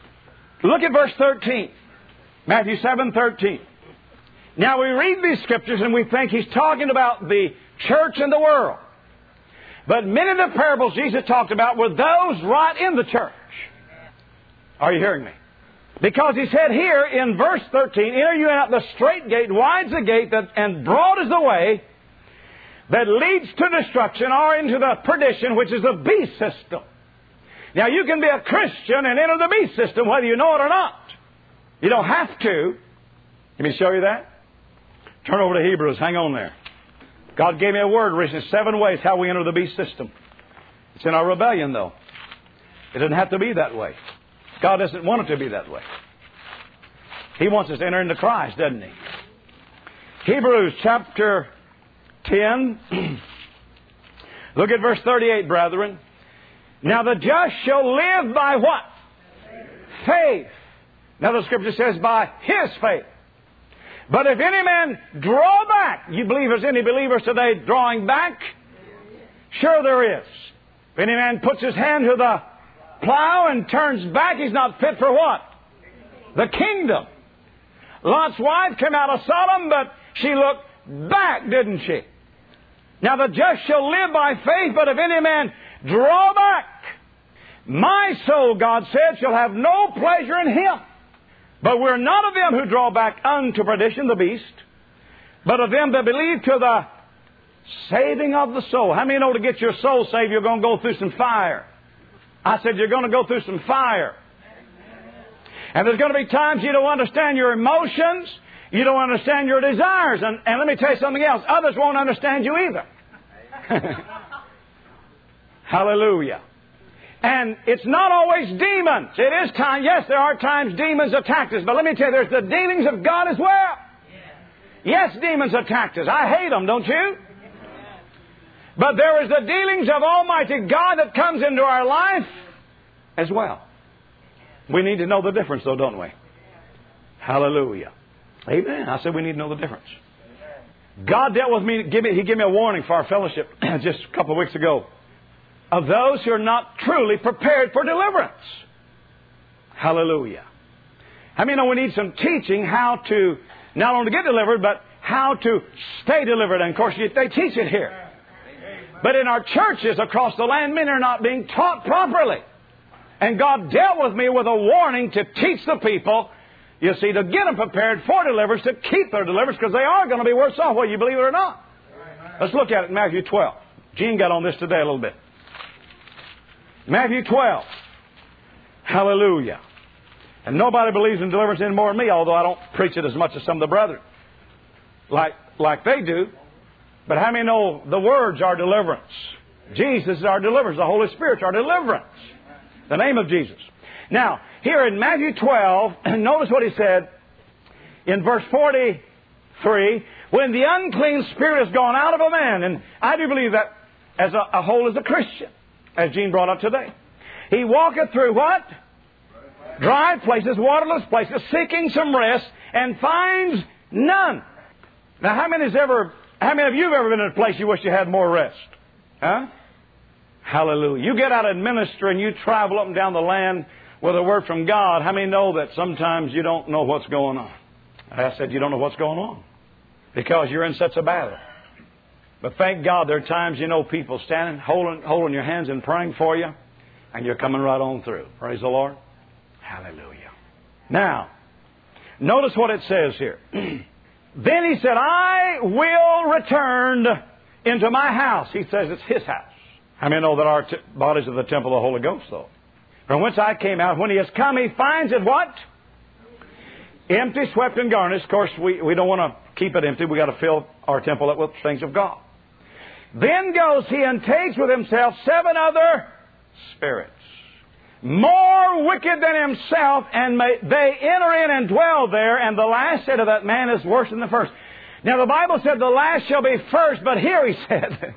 Speaker 3: 13. Matthew 7:13. Now we read these scriptures and we think He's talking about the church and the world. But many of the parables Jesus talked about were those right in the church. Are you hearing me? Because He said here in verse 13, enter you out the straight gate, wide's the gate, and broad is the way that leads to destruction or into the perdition, which is the beast system. Now, you can be a Christian and enter the beast system whether you know it or not. You don't have to. Let me show you that. Turn over to Hebrews. Hang on there. God gave me a word recently, 7 ways how we enter the beast system. It's in our rebellion, though. It doesn't have to be that way. God doesn't want it to be that way. He wants us to enter into Christ, doesn't He? Hebrews chapter 10. Look at verse 38, brethren. Now the just shall live by what? Faith. Now the Scripture says by his faith. But if any man draw back, you believe there's any believers today drawing back? Sure there is. If any man puts his hand to the plow and turns back, he's not fit for what? The kingdom. Lot's wife came out of Sodom, but she looked back, didn't she? Now the just shall live by faith, but if any man draw back, my soul, God said, shall have no pleasure in him. But we're not of them who draw back unto perdition, the beast, but of them that believe to the saving of the soul. How many know to get your soul saved, you're going to go through some fire? I said you're going to go through some fire. And there's going to be times you don't understand your emotions, you don't understand your desires. And let me tell you something else. Others won't understand you either. Hallelujah. And it's not always demons. It is time. Yes, there are times demons attack us. But let me tell you, there's the dealings of God as well. Yes, demons attack us. I hate them, don't you? But there is the dealings of Almighty God that comes into our life as well. We need to know the difference, though, don't we? Hallelujah. Amen. I said we need to know the difference. God dealt with me. He gave me a warning for our fellowship just a couple of weeks ago of those who are not truly prepared for deliverance. Hallelujah. How many know we need some teaching how to not only get delivered, but how to stay delivered? And of course, they teach it here. But in our churches across the land, men are not being taught properly. And God dealt with me with a warning to teach the people, you see, to get them prepared for deliverance, to keep their deliverance, because they are going to be worse off, whether you believe it or not. Let's look at it in Matthew 12. Gene got on this today a little bit. Matthew 12. Hallelujah. And nobody believes in deliverance any more than me, although I don't preach it as much as some of the brethren, like they do. But how many know the words are deliverance? Jesus is our deliverance. The Holy Spirit is our deliverance. The name of Jesus. Now, here in Matthew 12, notice what he said in verse 43. When the unclean spirit has gone out of a man, and I do believe that as a whole as a Christian, as Gene brought up today. He walketh through what? Dry places, waterless places, seeking some rest, and finds none. Now, how many of you have ever been in a place you wish you had more rest? Huh? Hallelujah. You get out and minister and you travel up and down the land with a word from God. How many know that sometimes you don't know what's going on? I said you don't know what's going on because you're in such a battle. But thank God there are times you know people standing, holding your hands and praying for you, and you're coming right on through. Praise the Lord. Hallelujah. Now, notice what it says here. Then he said, I will return into my house. He says it's his house. How many know that our bodies are the temple of the Holy Ghost, though? From whence I came out, when he has come, he finds it what? Empty, swept, and garnished. Of course, we don't want to keep it empty. We've got to fill our temple up with things of God. Then goes he and takes with himself 7 other spirits, more wicked than himself, and they enter in and dwell there, and the last state of that man is worse than the first. Now, the Bible said the last shall be first, but here he said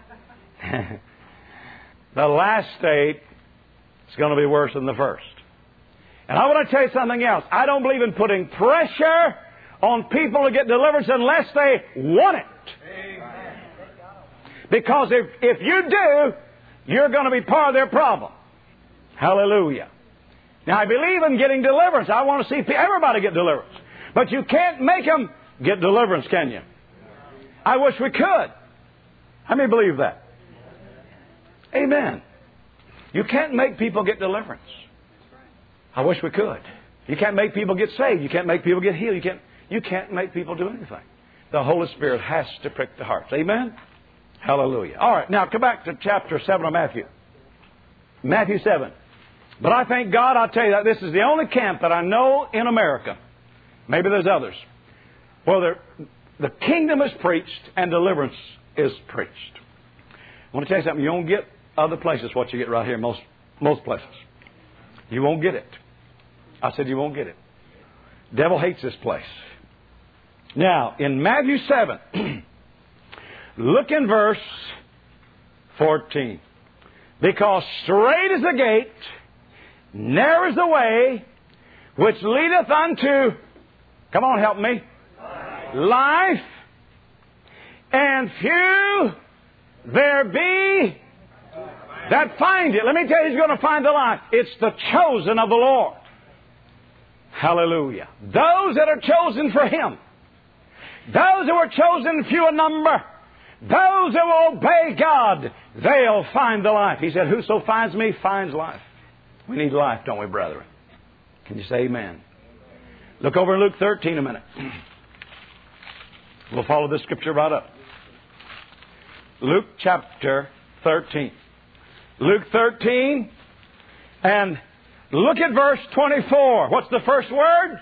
Speaker 3: the last state is going to be worse than the first. And I want to tell you something else. I don't believe in putting pressure on people to get deliverance unless they want it. Amen. Because if you do, you're going to be part of their problem. Hallelujah. Now, I believe in getting deliverance. I want to see everybody get deliverance. But you can't make them get deliverance, can you? I wish we could. How many believe that? Amen. You can't make people get deliverance. I wish we could. You can't make people get saved. You can't make people get healed. You can't make people do anything. The Holy Spirit has to prick the hearts. Amen? Hallelujah. All right, now come back to chapter 7 of Matthew. Matthew 7. But I thank God, I'll tell you that this is the only camp that I know in America. Maybe there's others. Well, the kingdom is preached and deliverance is preached. I want to tell you something. You won't get other places what you get right here, most places. You won't get it. I said you won't get it. Devil hates this place. Now, in Matthew 7, look in verse 14. Because straight is the gate, narrow is the way, which leadeth unto, come on, help me, life, and few there be that find it. Let me tell you who's going to find the life. It's the chosen of the Lord. Hallelujah. Those that are chosen for Him. Those who are chosen few in number. Those that will obey God, they'll find the life. He said, whoso finds me finds life. We need life, don't we, brethren? Can you say amen? Look over in Luke 13 a minute. We'll follow this scripture right up. Luke chapter 13. Luke 13, and look at verse 24. What's the first word?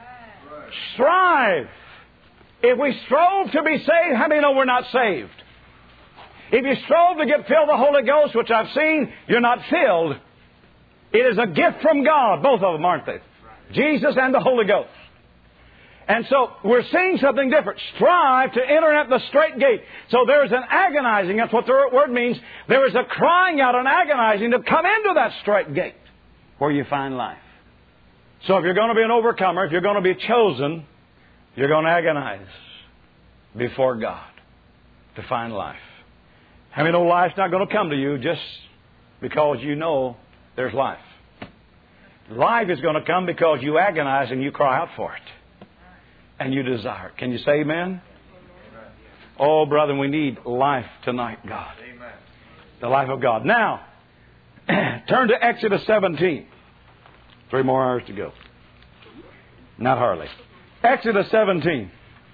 Speaker 3: Strive. If we strove to be saved, how many know we're not saved? If you strove to get filled with the Holy Ghost, which I've seen, you're not filled. It is a gift from God. Both of them, aren't they? Jesus and the Holy Ghost. And so we're seeing something different. Strive to enter at the straight gate. So there is an agonizing. That's what the word means. There is a crying out and agonizing to come into that straight gate where you find life. So if you're going to be an overcomer, if you're going to be chosen, you're going to agonize before God to find life. How many know life's not going to come to you just because you know there's life? Life is going to come because you agonize and you cry out for it. And you desire it. Can you say amen? Oh, brother, we need life tonight, God. Amen. The life of God. Now, turn to Exodus 17. 3 more hours to go. Not hardly. Exodus 17.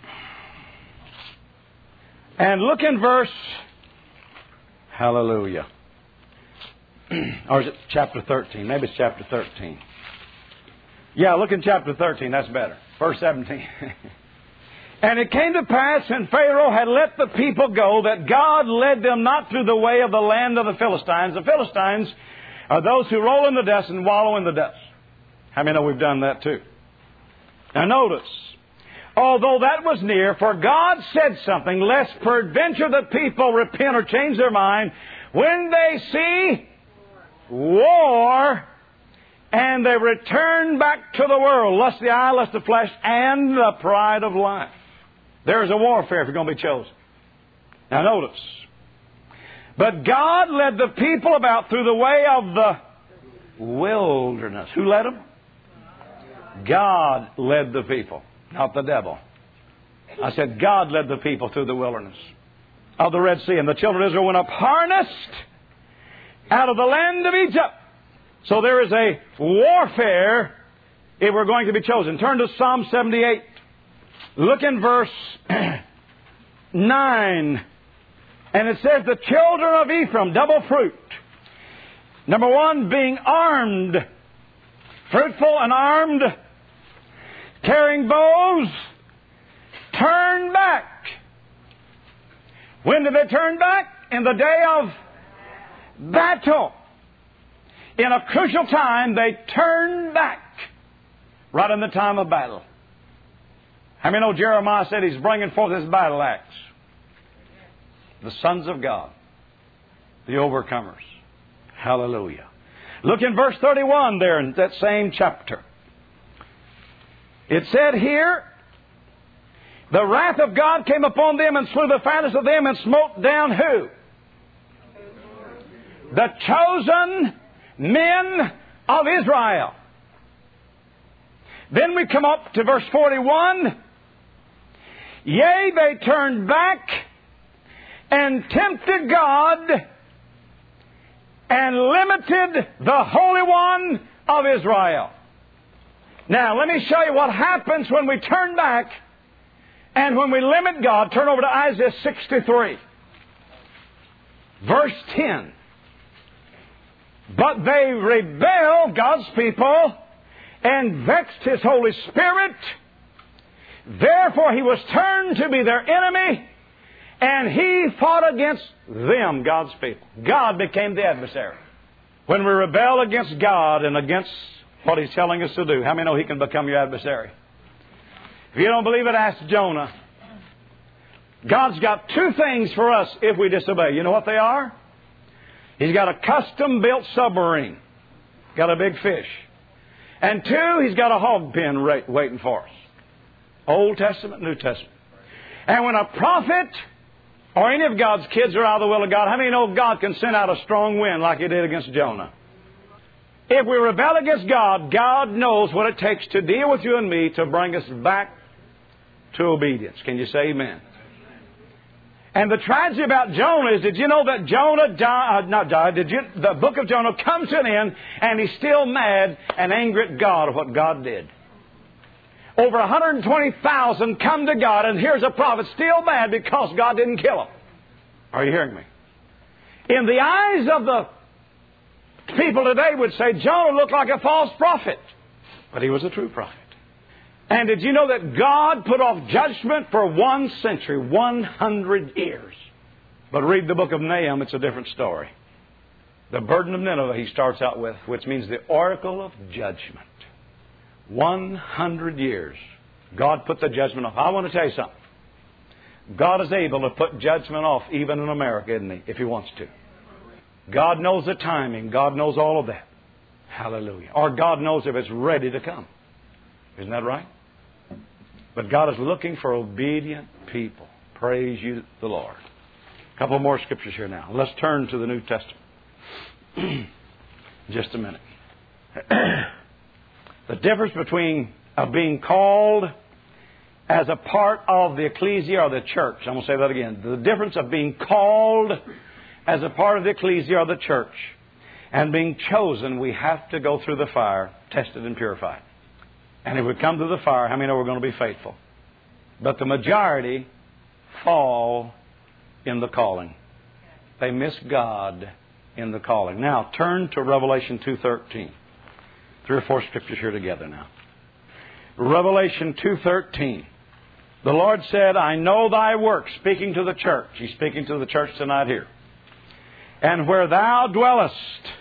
Speaker 3: And look in verse... Hallelujah. Or is it chapter 13? Maybe it's chapter 13. Yeah, look in chapter 13. That's better. Verse 17. And it came to pass when Pharaoh had let the people go that God led them not through the way of the land of the Philistines. The Philistines are those who roll in the dust and wallow in the dust. How many know we've done that too? Now notice, although that was near, for God said something, lest peradventure the people repent or change their mind, when they see war, and they return back to the world, lust the eye, lust the flesh, and the pride of life. There is a warfare if you're going to be chosen. Now notice. But God led the people about through the way of the wilderness. Who led them? God led the people, not the devil. I said God led the people through the wilderness of the Red Sea. And the children of Israel went up harnessed out of the land of Egypt. So there is a warfare if we're going to be chosen. Turn to Psalm 78. Look in verse 9. And it says, the children of Ephraim, double fruit. Number one, being armed. Fruitful and armed. Carrying bows. Turn back. When did they turn back? In the day of battle. In a crucial time, they turn back. Right in the time of battle. How many know Jeremiah said he's bringing forth his battle axe? The sons of God. The overcomers. Hallelujah. Look in verse 31 there in that same chapter. It said here, the wrath of God came upon them and slew the fattest of them and smote down who? The chosen men of Israel. Then we come up to verse 41. Yea, they turned back and tempted God and limited the Holy One of Israel. Now, let me show you what happens when we turn back and when we limit God. Turn over to Isaiah 63. Verse 10. But they rebelled, God's people, and vexed His Holy Spirit. Therefore He was turned to be their enemy, and He fought against them, God's people. God became the adversary. When we rebel against God and against what He's telling us to do, how many know He can become your adversary? If you don't believe it, ask Jonah. God's got two things for us if we disobey. You know what they are? He's got a custom-built submarine. Got a big fish. And two, He's got a hog pen waiting for us. Old Testament, New Testament. And when a prophet or any of God's kids are out of the will of God, how many know God can send out a strong wind like He did against Jonah? If we rebel against God, God knows what it takes to deal with you and me to bring us back to obedience. Can you say amen? And the tragedy about Jonah is, did you know that Jonah died? The book of Jonah comes to an end, and he's still mad and angry at God of what God did. Over 120,000 come to God, and here's a prophet still mad because God didn't kill him. Are you hearing me? In the eyes of the people today would say, Jonah looked like a false prophet. But he was a true prophet. And did you know that God put off judgment for 1 century, 100 years? But read the book of Nahum, it's a different story. The burden of Nineveh he starts out with, which means the oracle of judgment. 100 years. God put the judgment off. I want to tell you something. God is able to put judgment off even in America, isn't He, if He wants to. God knows the timing. God knows all of that. Hallelujah. Or God knows if it's ready to come. Isn't that right? But God is looking for obedient people. Praise you, the Lord. A couple more scriptures here now. Let's turn to the New Testament. Just a minute. The difference between being called as a part of the ecclesia or the church. I'm going to say that again. The difference of being called as a part of the ecclesia or the church and being chosen, we have to go through the fire, tested and purified. And if we come to the fire, how many know we're going to be faithful? But the majority fall in the calling. They miss God in the calling. Now, turn to Revelation 2:13. 3 or 4 scriptures here together now. Revelation 2:13. The Lord said, I know thy works, speaking to the church. He's speaking to the church tonight here. And where thou dwellest,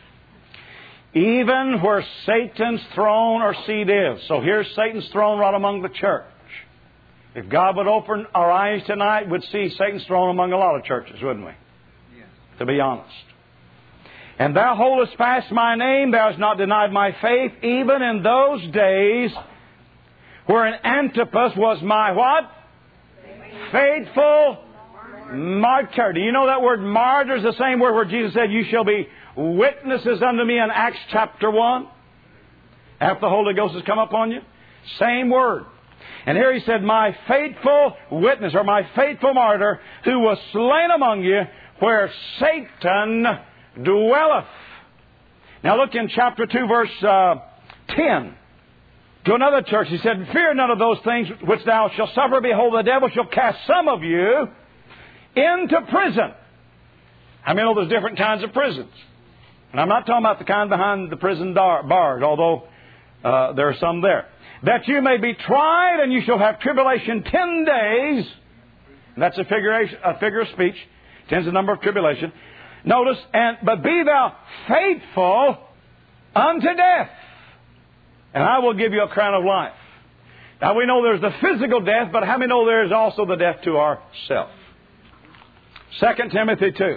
Speaker 3: even where Satan's throne or seat is. So here's Satan's throne right among the church. If God would open our eyes tonight, we'd see Satan's throne among a lot of churches, wouldn't we? Yes. To be honest. And thou holdest fast my name, thou hast not denied my faith, even in those days wherein Antipas was my what? Faithful martyr. Do you know that word martyr is the same word where Jesus said, you shall be witnesses unto me in Acts chapter 1? After the Holy Ghost has come upon you? Same word. And here he said, my faithful witness, or my faithful martyr, who was slain among you, where Satan dwelleth. Now look in chapter 2, verse 10. To another church, he said, fear none of those things which thou shalt suffer. Behold, the devil shall cast some of you into prison. I mean, there's different kinds of prisons. And I'm not talking about the kind behind the prison bars, although there are some there. That you may be tried, and you shall have tribulation 10 days. And that's a figure of speech. 10 is the number of tribulation. Notice, but be thou faithful unto death, and I will give you a crown of life. Now we know there's the physical death, but how many know there is also the death to ourself? 2 Timothy 2.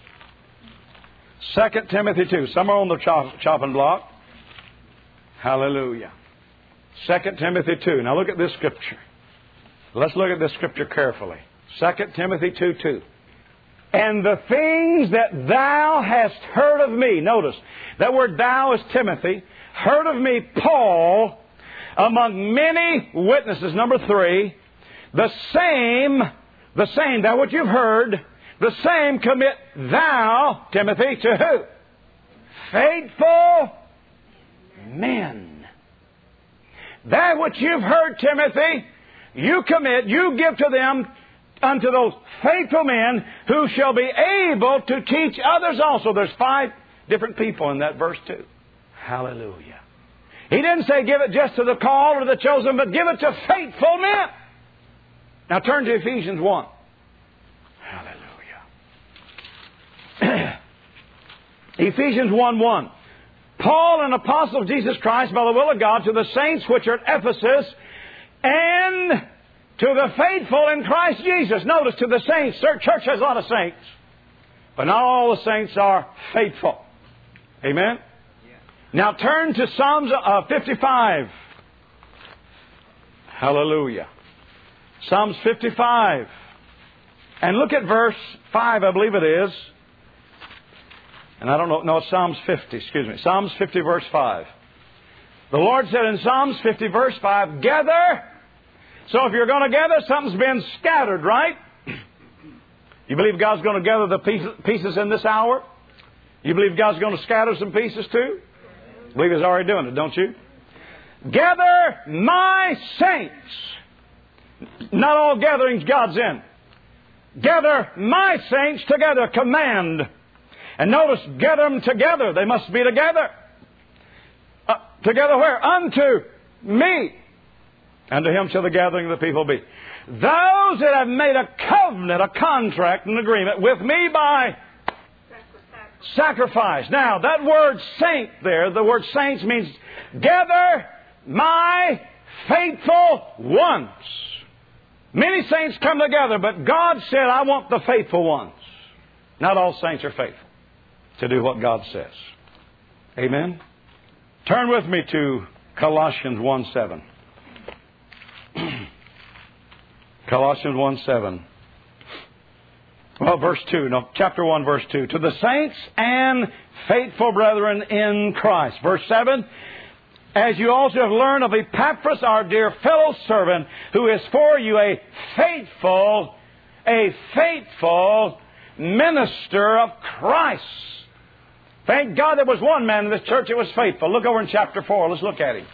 Speaker 3: 2 Timothy 2. Some are on the chopping block. Hallelujah. 2 Timothy 2. Now look at this scripture. Let's look at this scripture carefully. 2 Timothy 2:2. And the things that thou hast heard of me. Notice, that word thou is Timothy. Heard of me, Paul, among many witnesses. Number 3. The same, that what you've heard, the same commit thou, Timothy, to who? Faithful men. That which you've heard, Timothy, you commit, you give to them unto those faithful men who shall be able to teach others also. There's 5 different people in that verse too. Hallelujah. He didn't say give it just to the called or the chosen, but give it to faithful men. Now turn to Ephesians 1. Hallelujah. Ephesians 1:1. Paul, an apostle of Jesus Christ by the will of God, to the saints which are at Ephesus, and to the faithful in Christ Jesus. Notice, to the saints. Church has a lot of saints, but not all the saints are faithful. Amen? Yeah. Now turn to Psalms 55. Hallelujah. Psalms 55. And look at verse 5, I believe it is. And I don't know. No, it's Psalms 50. Excuse me. Psalms 50, verse 5. The Lord said in Psalms 50, verse 5, gather. So if you're going to gather, something's been scattered, right? You believe God's going to gather the pieces in this hour? You believe God's going to scatter some pieces too? I believe He's already doing it, don't you? Gather my saints. Not all gatherings God's in. Gather my saints together. Command. And notice, gather them together. They must be together. Together where? Unto me. And to Him shall the gathering of the people be. Those that have made a covenant, a contract, an agreement with me by sacrifice. Now, that word saint there, the word saints means gather my faithful ones. Many saints come together, but God said, I want the faithful ones. Not all saints are faithful to do what God says. Amen? Turn with me to Colossians 1:7. Colossians 1:7. Well, verse 2. No, chapter 1, verse 2. To the saints and faithful brethren in Christ. Verse 7. As you also have learned of Epaphras, our dear fellow servant, who is for you a faithful minister of Christ. Thank God there was one man in this church that was faithful. Look over in chapter 4. Let's look at him.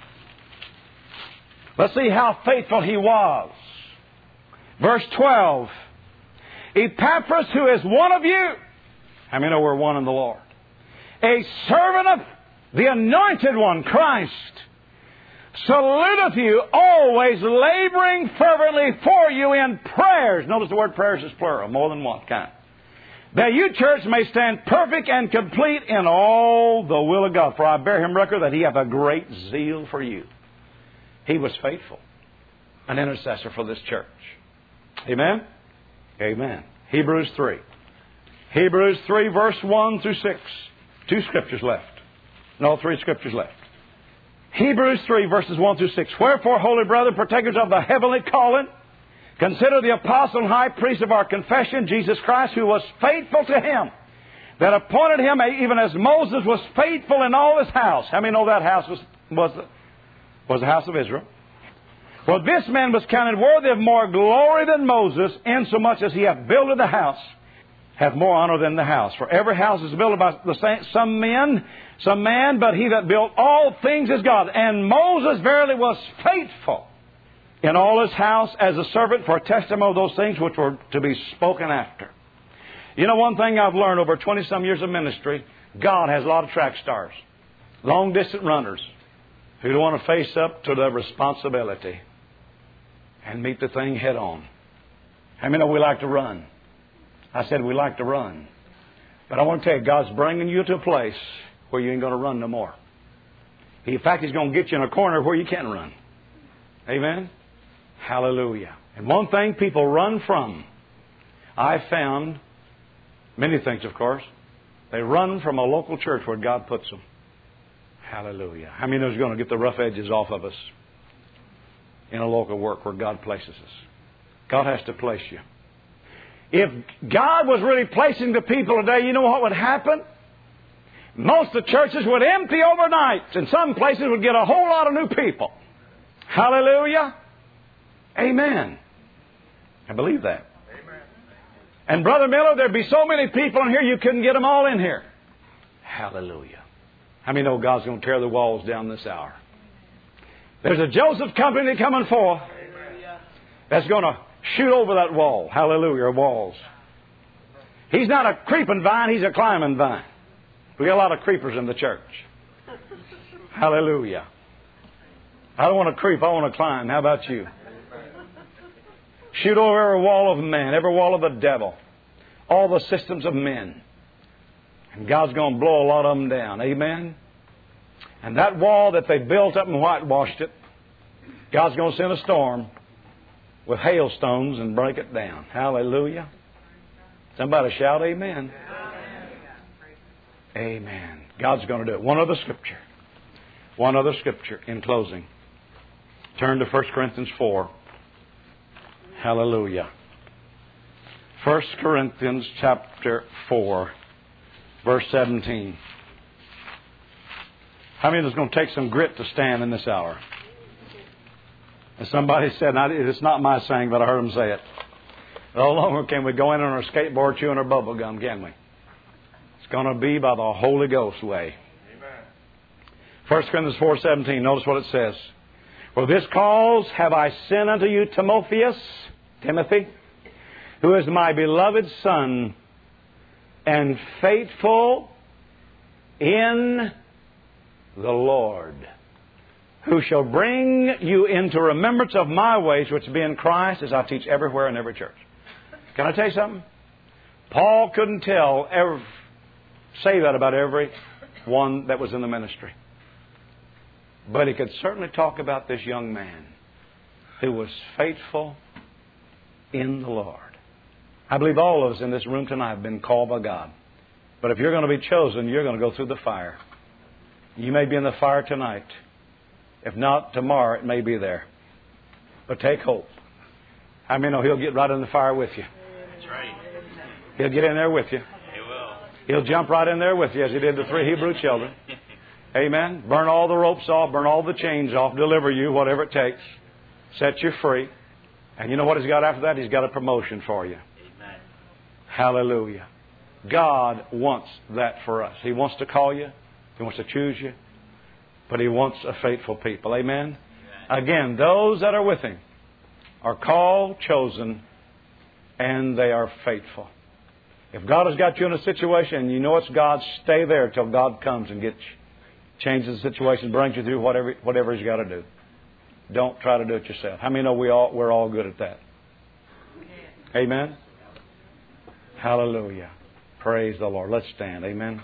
Speaker 3: Let's see how faithful he was. Verse 12. Epaphras, who is one of you. How many know we're one in the Lord? A servant of the Anointed One, Christ, saluteth you, always laboring fervently for you in prayers. Notice the word prayers is plural, more than one kind. That you, church, may stand perfect and complete in all the will of God. For I bear Him record that He hath a great zeal for you. He was faithful, an intercessor for this church. Amen? Amen. Hebrews 3. Hebrews 3, verse 1 through 6. 2 scriptures left. No, 3 scriptures left. Hebrews 3, verses 1 through 6. Wherefore, holy brethren, partakers of the heavenly calling, consider the apostle and high priest of our confession, Jesus Christ, who was faithful to Him, that appointed Him, even as Moses was faithful in all His house. How many know that house was the house of Israel? Well, this man was counted worthy of more glory than Moses, insomuch as he hath builded the house, hath more honor than the house. For every house is built by some man, but he that built all things is God. And Moses verily was faithful in all his house as a servant for a testimony of those things which were to be spoken after. You know, one thing I've learned over 20-some years of ministry, God has a lot of track stars, long-distance runners who don't want to face up to the responsibility and meet the thing head on. How many know we like to run? I said we like to run. But I want to tell you, God's bringing you to a place where you ain't going to run no more. In fact, He's going to get you in a corner where you can't run. Amen? Hallelujah. And one thing people run from, I found, many things of course, they run from a local church where God puts them. Hallelujah. How many knows going to get the rough edges off of us in a local work where God places us? God has to place you. If God was really placing the people today, you know what would happen? Most of the churches would empty overnight, and some places would get a whole lot of new people. Hallelujah. Amen. I believe that. Amen. And Brother Miller, there'd be so many people in here you couldn't get them all in here. Hallelujah. How many know God's going to tear the walls down this hour? There's a Joseph company coming forth that's going to Shoot over that wall. Hallelujah, or walls. He's not a creeping vine, He's a climbing vine. We got a lot of creepers in the church. Hallelujah. I don't want to creep, I want to climb. How about you? Shoot over every wall of man, every wall of the devil, all the systems of men. And God's going to blow a lot of them down. Amen? And that wall that they built up and whitewashed it, God's going to send a storm with hailstones and break it down. Hallelujah. Somebody shout amen. Amen. God's going to do it. One other scripture. One other scripture in closing. Turn to 1 Corinthians 4. Hallelujah. 1 Corinthians chapter 4, verse 17. How many of it's going to take some grit to stand in this hour? As somebody said, it's not my saying, but I heard them say it. No longer can we go in on our skateboard chewing our bubble gum, can we? It's going to be by the Holy Ghost way. Amen. 1 Corinthians 4:17. Notice what it says. For this cause have I sent unto you Timothy, who is my beloved son, and faithful in the Lord, who shall bring you into remembrance of my ways, which be in Christ, as I teach everywhere in every church. Can I tell you something? Paul couldn't say that about every one that was in the ministry. But he could certainly talk about this young man who was faithful in the Lord. I believe all of us in this room tonight have been called by God. But if you're going to be chosen, you're going to go through the fire. You may be in the fire tonight. If not, tomorrow it may be there. But take hope. I mean, He'll get right in the fire with you.
Speaker 5: That's right.
Speaker 3: He'll get in there with you.
Speaker 5: He will.
Speaker 3: He'll jump right in there with you as He did the 3 Hebrew children. Amen. Burn all the ropes off, burn all the chains off, deliver you, whatever it takes. Set you free. And you know what He's got after that? He's got a promotion for you.
Speaker 5: Amen.
Speaker 3: Hallelujah. God wants that for us. He wants to call you. He wants to choose you. But He wants a faithful people. Amen?
Speaker 5: Amen.
Speaker 3: Again, those that are with Him are called, chosen, and they are faithful. If God has got you in a situation and you know it's God, stay there till God comes and changes the situation, brings you through whatever He's got to do. Don't try to do it yourself. How many know we're all good at that? Amen? Hallelujah. Praise the Lord. Let's stand. Amen.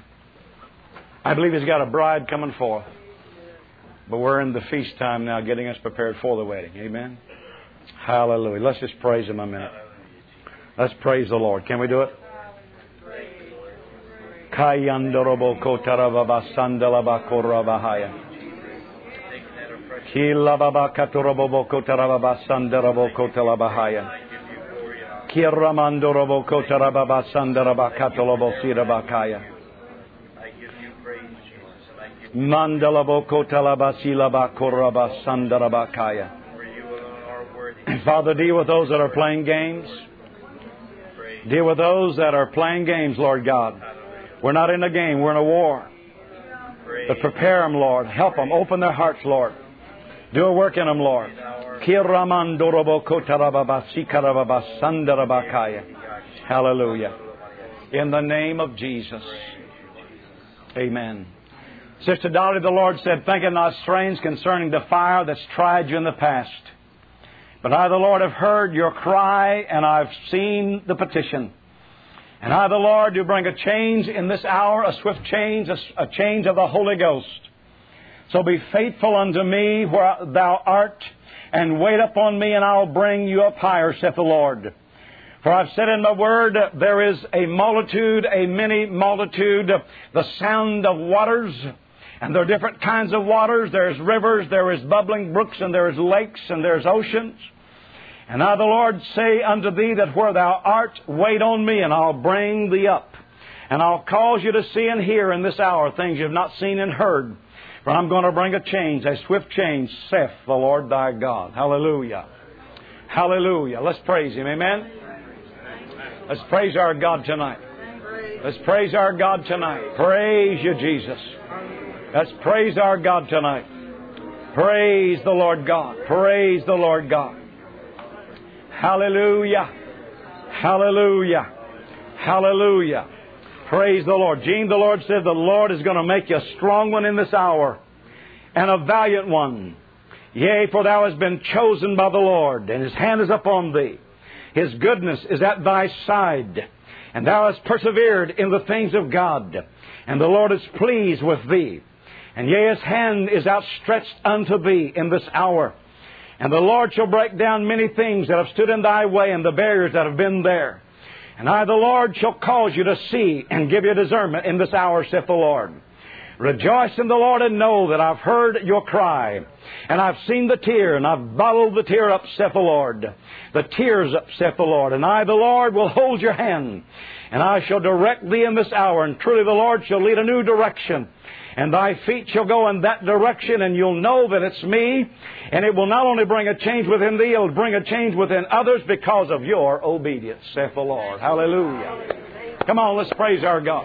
Speaker 3: I believe He's got a bride coming forth. But we're in the feast time now, getting us prepared for the wedding. Amen? Hallelujah. Let's just praise Him a minute. Let's praise the Lord. Can we do it? Kayandorobo kotarababa sandalaba korabahaya. Kilababa katorobo kotarababa sandarabo kotalabahaya. Kiramandorobo kotarababa sandaraba katolobo sirabakaya. Mandalabo kotalaba silaba koraba sandarabakaya. Father, deal with those that are playing games. Deal with those that are playing games, Lord God. We're not in a game, we're in a war. But prepare them, Lord. Help them. Open their hearts, Lord. Do a work in them, Lord. Hallelujah. In the name of Jesus. Amen. Sister Dolly, the Lord said, think it not strange concerning the fire that's tried you in the past. But I, the Lord, have heard your cry, and I've seen the petition. And I, the Lord, do bring a change in this hour, a swift change, a change of the Holy Ghost. So be faithful unto me where thou art, and wait upon me, and I'll bring you up higher, saith the Lord. For I've said in my word, there is a multitude, a many multitude, the sound of waters. And there are different kinds of waters. There's rivers, there is bubbling brooks, and there is lakes, and there's oceans. And I, the Lord, say unto thee that where thou art, wait on me, and I'll bring thee up. And I'll cause you to see and hear in this hour things you have not seen and heard. For I'm going to bring a change, a swift change, saith the Lord thy God. Hallelujah. Hallelujah. Let's praise Him. Amen. Let's praise our God tonight. Let's praise our God tonight. Praise you, Jesus. Let's praise our God tonight. Praise the Lord God. Praise the Lord God. Hallelujah. Hallelujah. Hallelujah. Praise the Lord. Gene, the Lord said, the Lord is going to make you a strong one in this hour, and a valiant one. Yea, for thou hast been chosen by the Lord, and His hand is upon thee. His goodness is at thy side, and thou hast persevered in the things of God, and the Lord is pleased with thee. And yea, His hand is outstretched unto thee in this hour. And the Lord shall break down many things that have stood in thy way, and the barriers that have been there. And I, the Lord, shall cause you to see and give you discernment in this hour, saith the Lord. Rejoice in the Lord and know that I've heard your cry. And I've seen the tear, and I've bottled the tear up, saith the Lord. The tears up, saith the Lord. And I, the Lord, will hold your hand. And I shall direct thee in this hour. And truly the Lord shall lead a new direction. And thy feet shall go in that direction, and you'll know that it's me. And it will not only bring a change within thee, it'll bring a change within others because of your obedience, saith the Lord. Hallelujah. Come on, let's praise our God.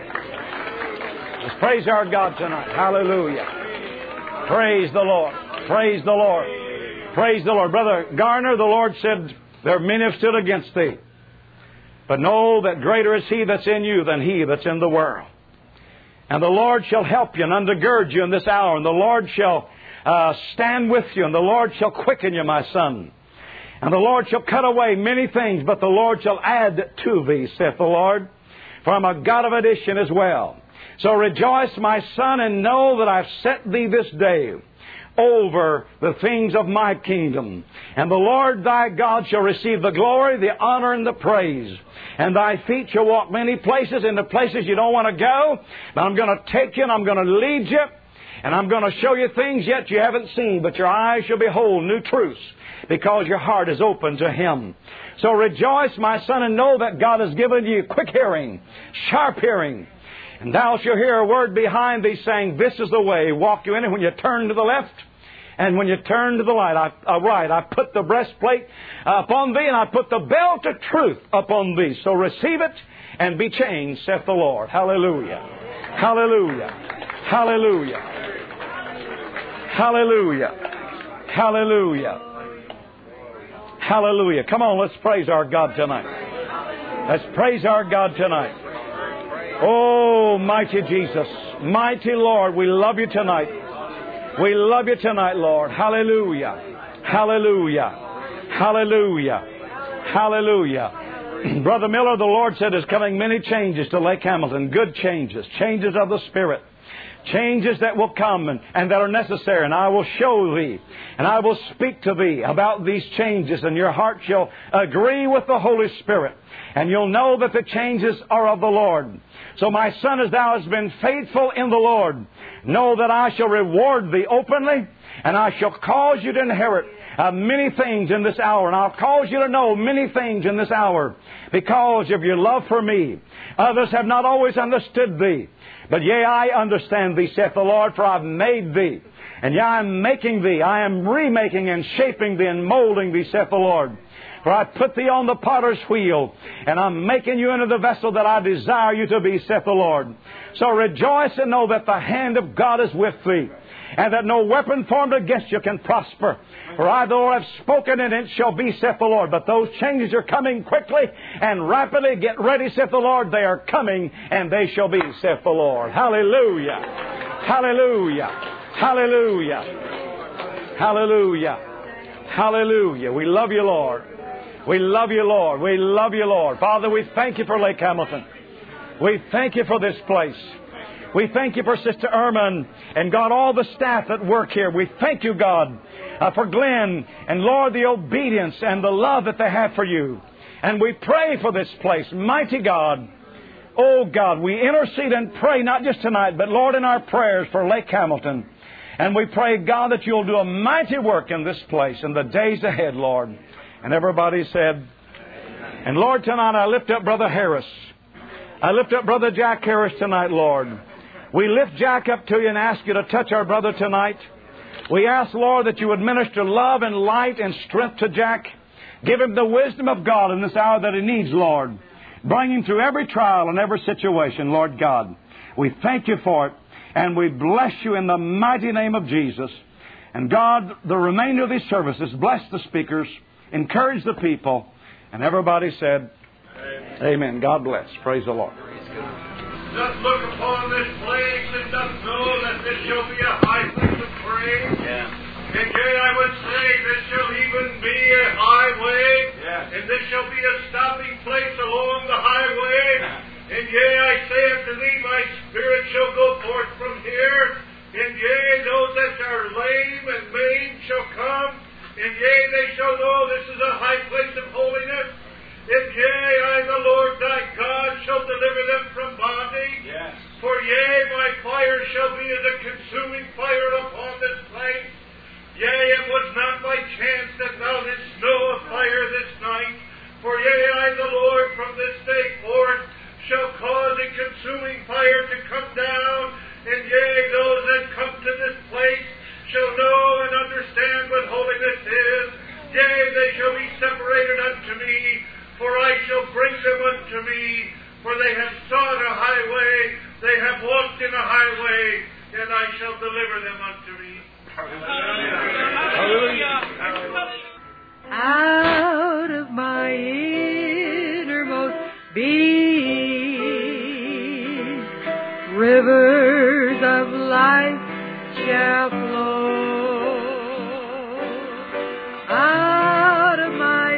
Speaker 3: Let's praise our God tonight. Hallelujah. Praise the Lord. Praise the Lord. Praise the Lord. Brother Garner, the Lord said, there are many have stood against thee. But know that greater is He that's in you than he that's in the world. And the Lord shall help you and undergird you in this hour. And the Lord shall stand with you. And the Lord shall quicken you, my son. And the Lord shall cut away many things, but the Lord shall add to thee, saith the Lord. For I'm a God of addition as well. So rejoice, my son, and know that I've set thee this day over the things of my kingdom. And the Lord thy God shall receive the glory, the honor, and the praise. And thy feet shall walk many places, into places you don't want to go. But I'm going to take you and I'm going to lead you. And I'm going to show you things yet you haven't seen. But your eyes shall behold new truths, because your heart is open to Him. So rejoice, my son, and know that God has given you quick hearing, sharp hearing. And thou shalt hear a word behind thee saying, this is the way, walk you in it. When you turn to the left, and when you turn to the right, I put the breastplate upon thee, and I put the belt of truth upon thee. So receive it and be changed, saith the Lord. Hallelujah. Hallelujah. Hallelujah. Hallelujah. Hallelujah. Hallelujah. Come on, let's praise our God tonight. Let's praise our God tonight. Oh, mighty Jesus, mighty Lord, we love you tonight. We love you tonight, Lord. Hallelujah. Hallelujah. Hallelujah. Hallelujah. Brother Miller, the Lord said there's coming many changes to Lake Hamilton. Good changes. Changes of the Spirit. Changes that will come and that are necessary. And I will show thee. And I will speak to thee about these changes. And your heart shall agree with the Holy Spirit. And you'll know that the changes are of the Lord. So my son, as thou hast been faithful in the Lord, know that I shall reward thee openly, and I shall cause you to inherit many things in this hour. And I'll cause you to know many things in this hour because of your love for me. Others have not always understood thee. But yea, I understand thee, saith the Lord, for I've made thee. And yea, I am making thee. I am remaking and shaping thee and molding thee, saith the Lord. For I put thee on the potter's wheel, and I'm making you into the vessel that I desire you to be, saith the Lord. So rejoice and know that the hand of God is with thee, and that no weapon formed against you can prosper. For I, the Lord, have spoken, and it shall be, saith the Lord. But those changes are coming quickly and rapidly. Get ready, saith the Lord. They are coming, and they shall be, saith the Lord. Hallelujah. Hallelujah. Hallelujah. Hallelujah. Hallelujah. We love you, Lord. We love you, Lord. We love you, Lord. Father, we thank you for Lake Hamilton. We thank you for this place. We thank you for Sister Irma and God, all the staff that work here. We thank you, God, for Glenn and, Lord, the obedience and the love that they have for you. And we pray for this place. Mighty God, oh God, we intercede and pray not just tonight, but, Lord, in our prayers for Lake Hamilton. And we pray, God, that you'll do a mighty work in this place in the days ahead, Lord. And everybody said, and Lord, tonight I lift up Brother Harris. I lift up Brother Jack Harris tonight, Lord. We lift Jack up to you and ask you to touch our brother tonight. We ask, Lord, that you would minister love and light and strength to Jack. Give him the wisdom of God in this hour that he needs, Lord. Bring him through every trial and every situation, Lord God. We thank you for it, and we bless you in the mighty name of Jesus. And God, the remainder of these services, bless the speakers. encourage the people. And everybody said, Amen. God bless. Praise the Lord.
Speaker 5: Doth look upon this place and doth know that this shall be a high place of praise. Yeah. And yea, I would say this shall even be a highway. Yeah. And this shall be a stopping place along the highway. Yeah. And yea, I say unto thee, my spirit shall go forth from here. And yea, those that are lame and maimed shall come. And yea, they shall know this is a high place of holiness. And yea, I, the Lord thy God, shall deliver them from bondage. Yes. For yea, my fire shall be as a consuming fire upon this place. Yea, it was not by chance that thou didst know a fire this night. For yea, I, the Lord, from this day forth, shall cause a consuming fire to come down. And yea, those that come to this place shall know and understand what holiness is. Yea, they shall be separated unto me. For I shall bring them unto me, for they have sought a highway, they have walked in a highway, and I shall deliver them unto me. Hallelujah. Hallelujah.
Speaker 6: Out of my innermost being, rivers of life shall flow. Out of my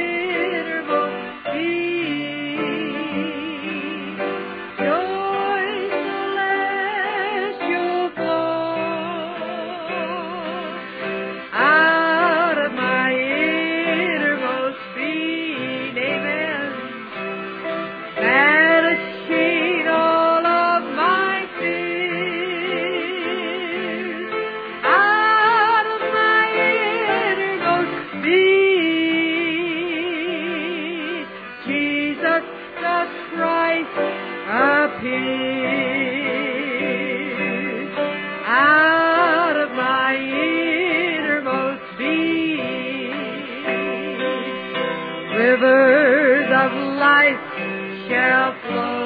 Speaker 6: rivers of life shall flow.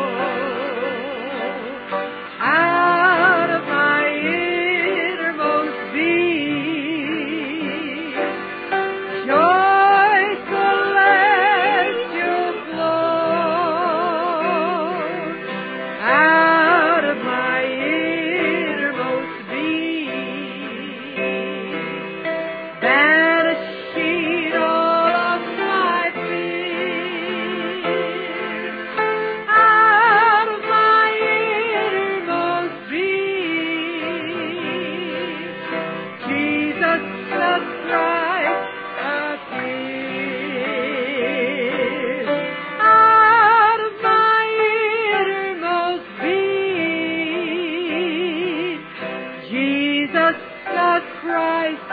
Speaker 6: Out of my innermost being, joy celestial flow. Out of my innermost being, banishing all of my fears. Out of my innermost being, Jesus the Christ appears. Out of my innermost being, Jesus the Christ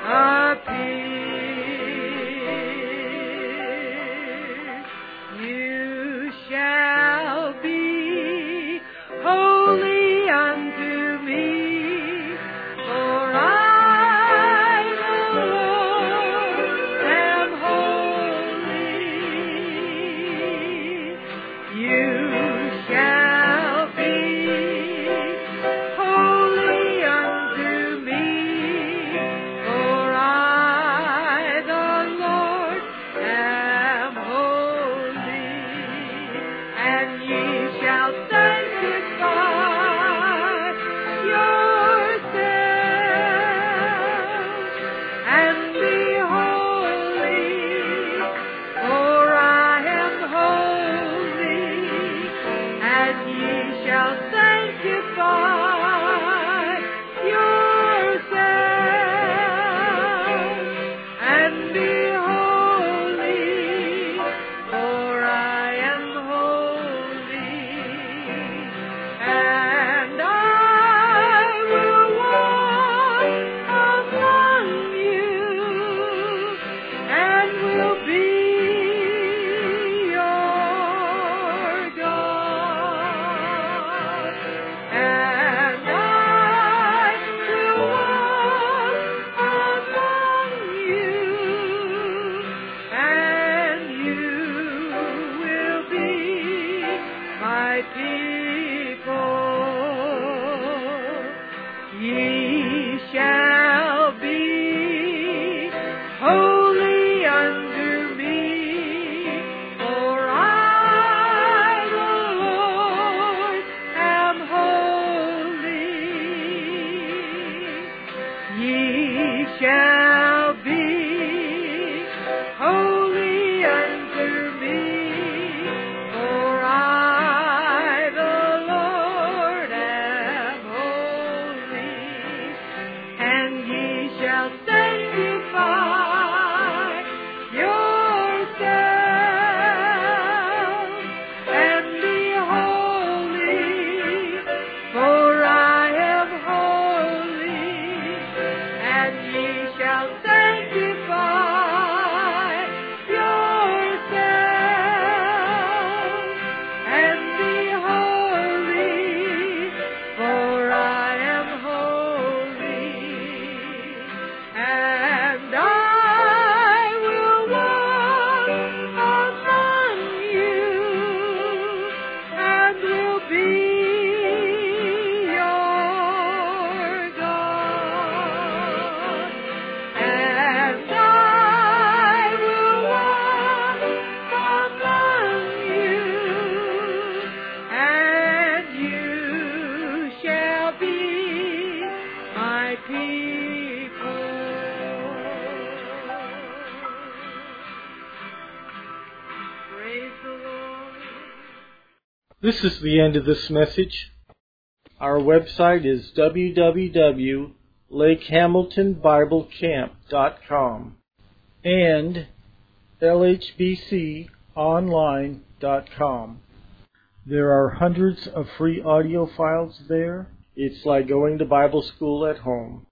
Speaker 6: appears. You shall be holy unto me, for I, the Lord, am holy. You shall be holy unto me, for I, shall be holy unto me, for I, the Lord, am holy, and ye shall sanctify yourselves, and be holy, for I am holy, and ye shall sanctify yourselves, and be holy, for I am holy, and I will walk among you, and will be your God, and I will walk among you, and you shall be my people. Praise the Lord.
Speaker 1: This is the end of this message. Our website is www.lakehamiltonbiblecamp.com and lhbconline.com. There are hundreds of free audio files there. It's like going to Bible school at home.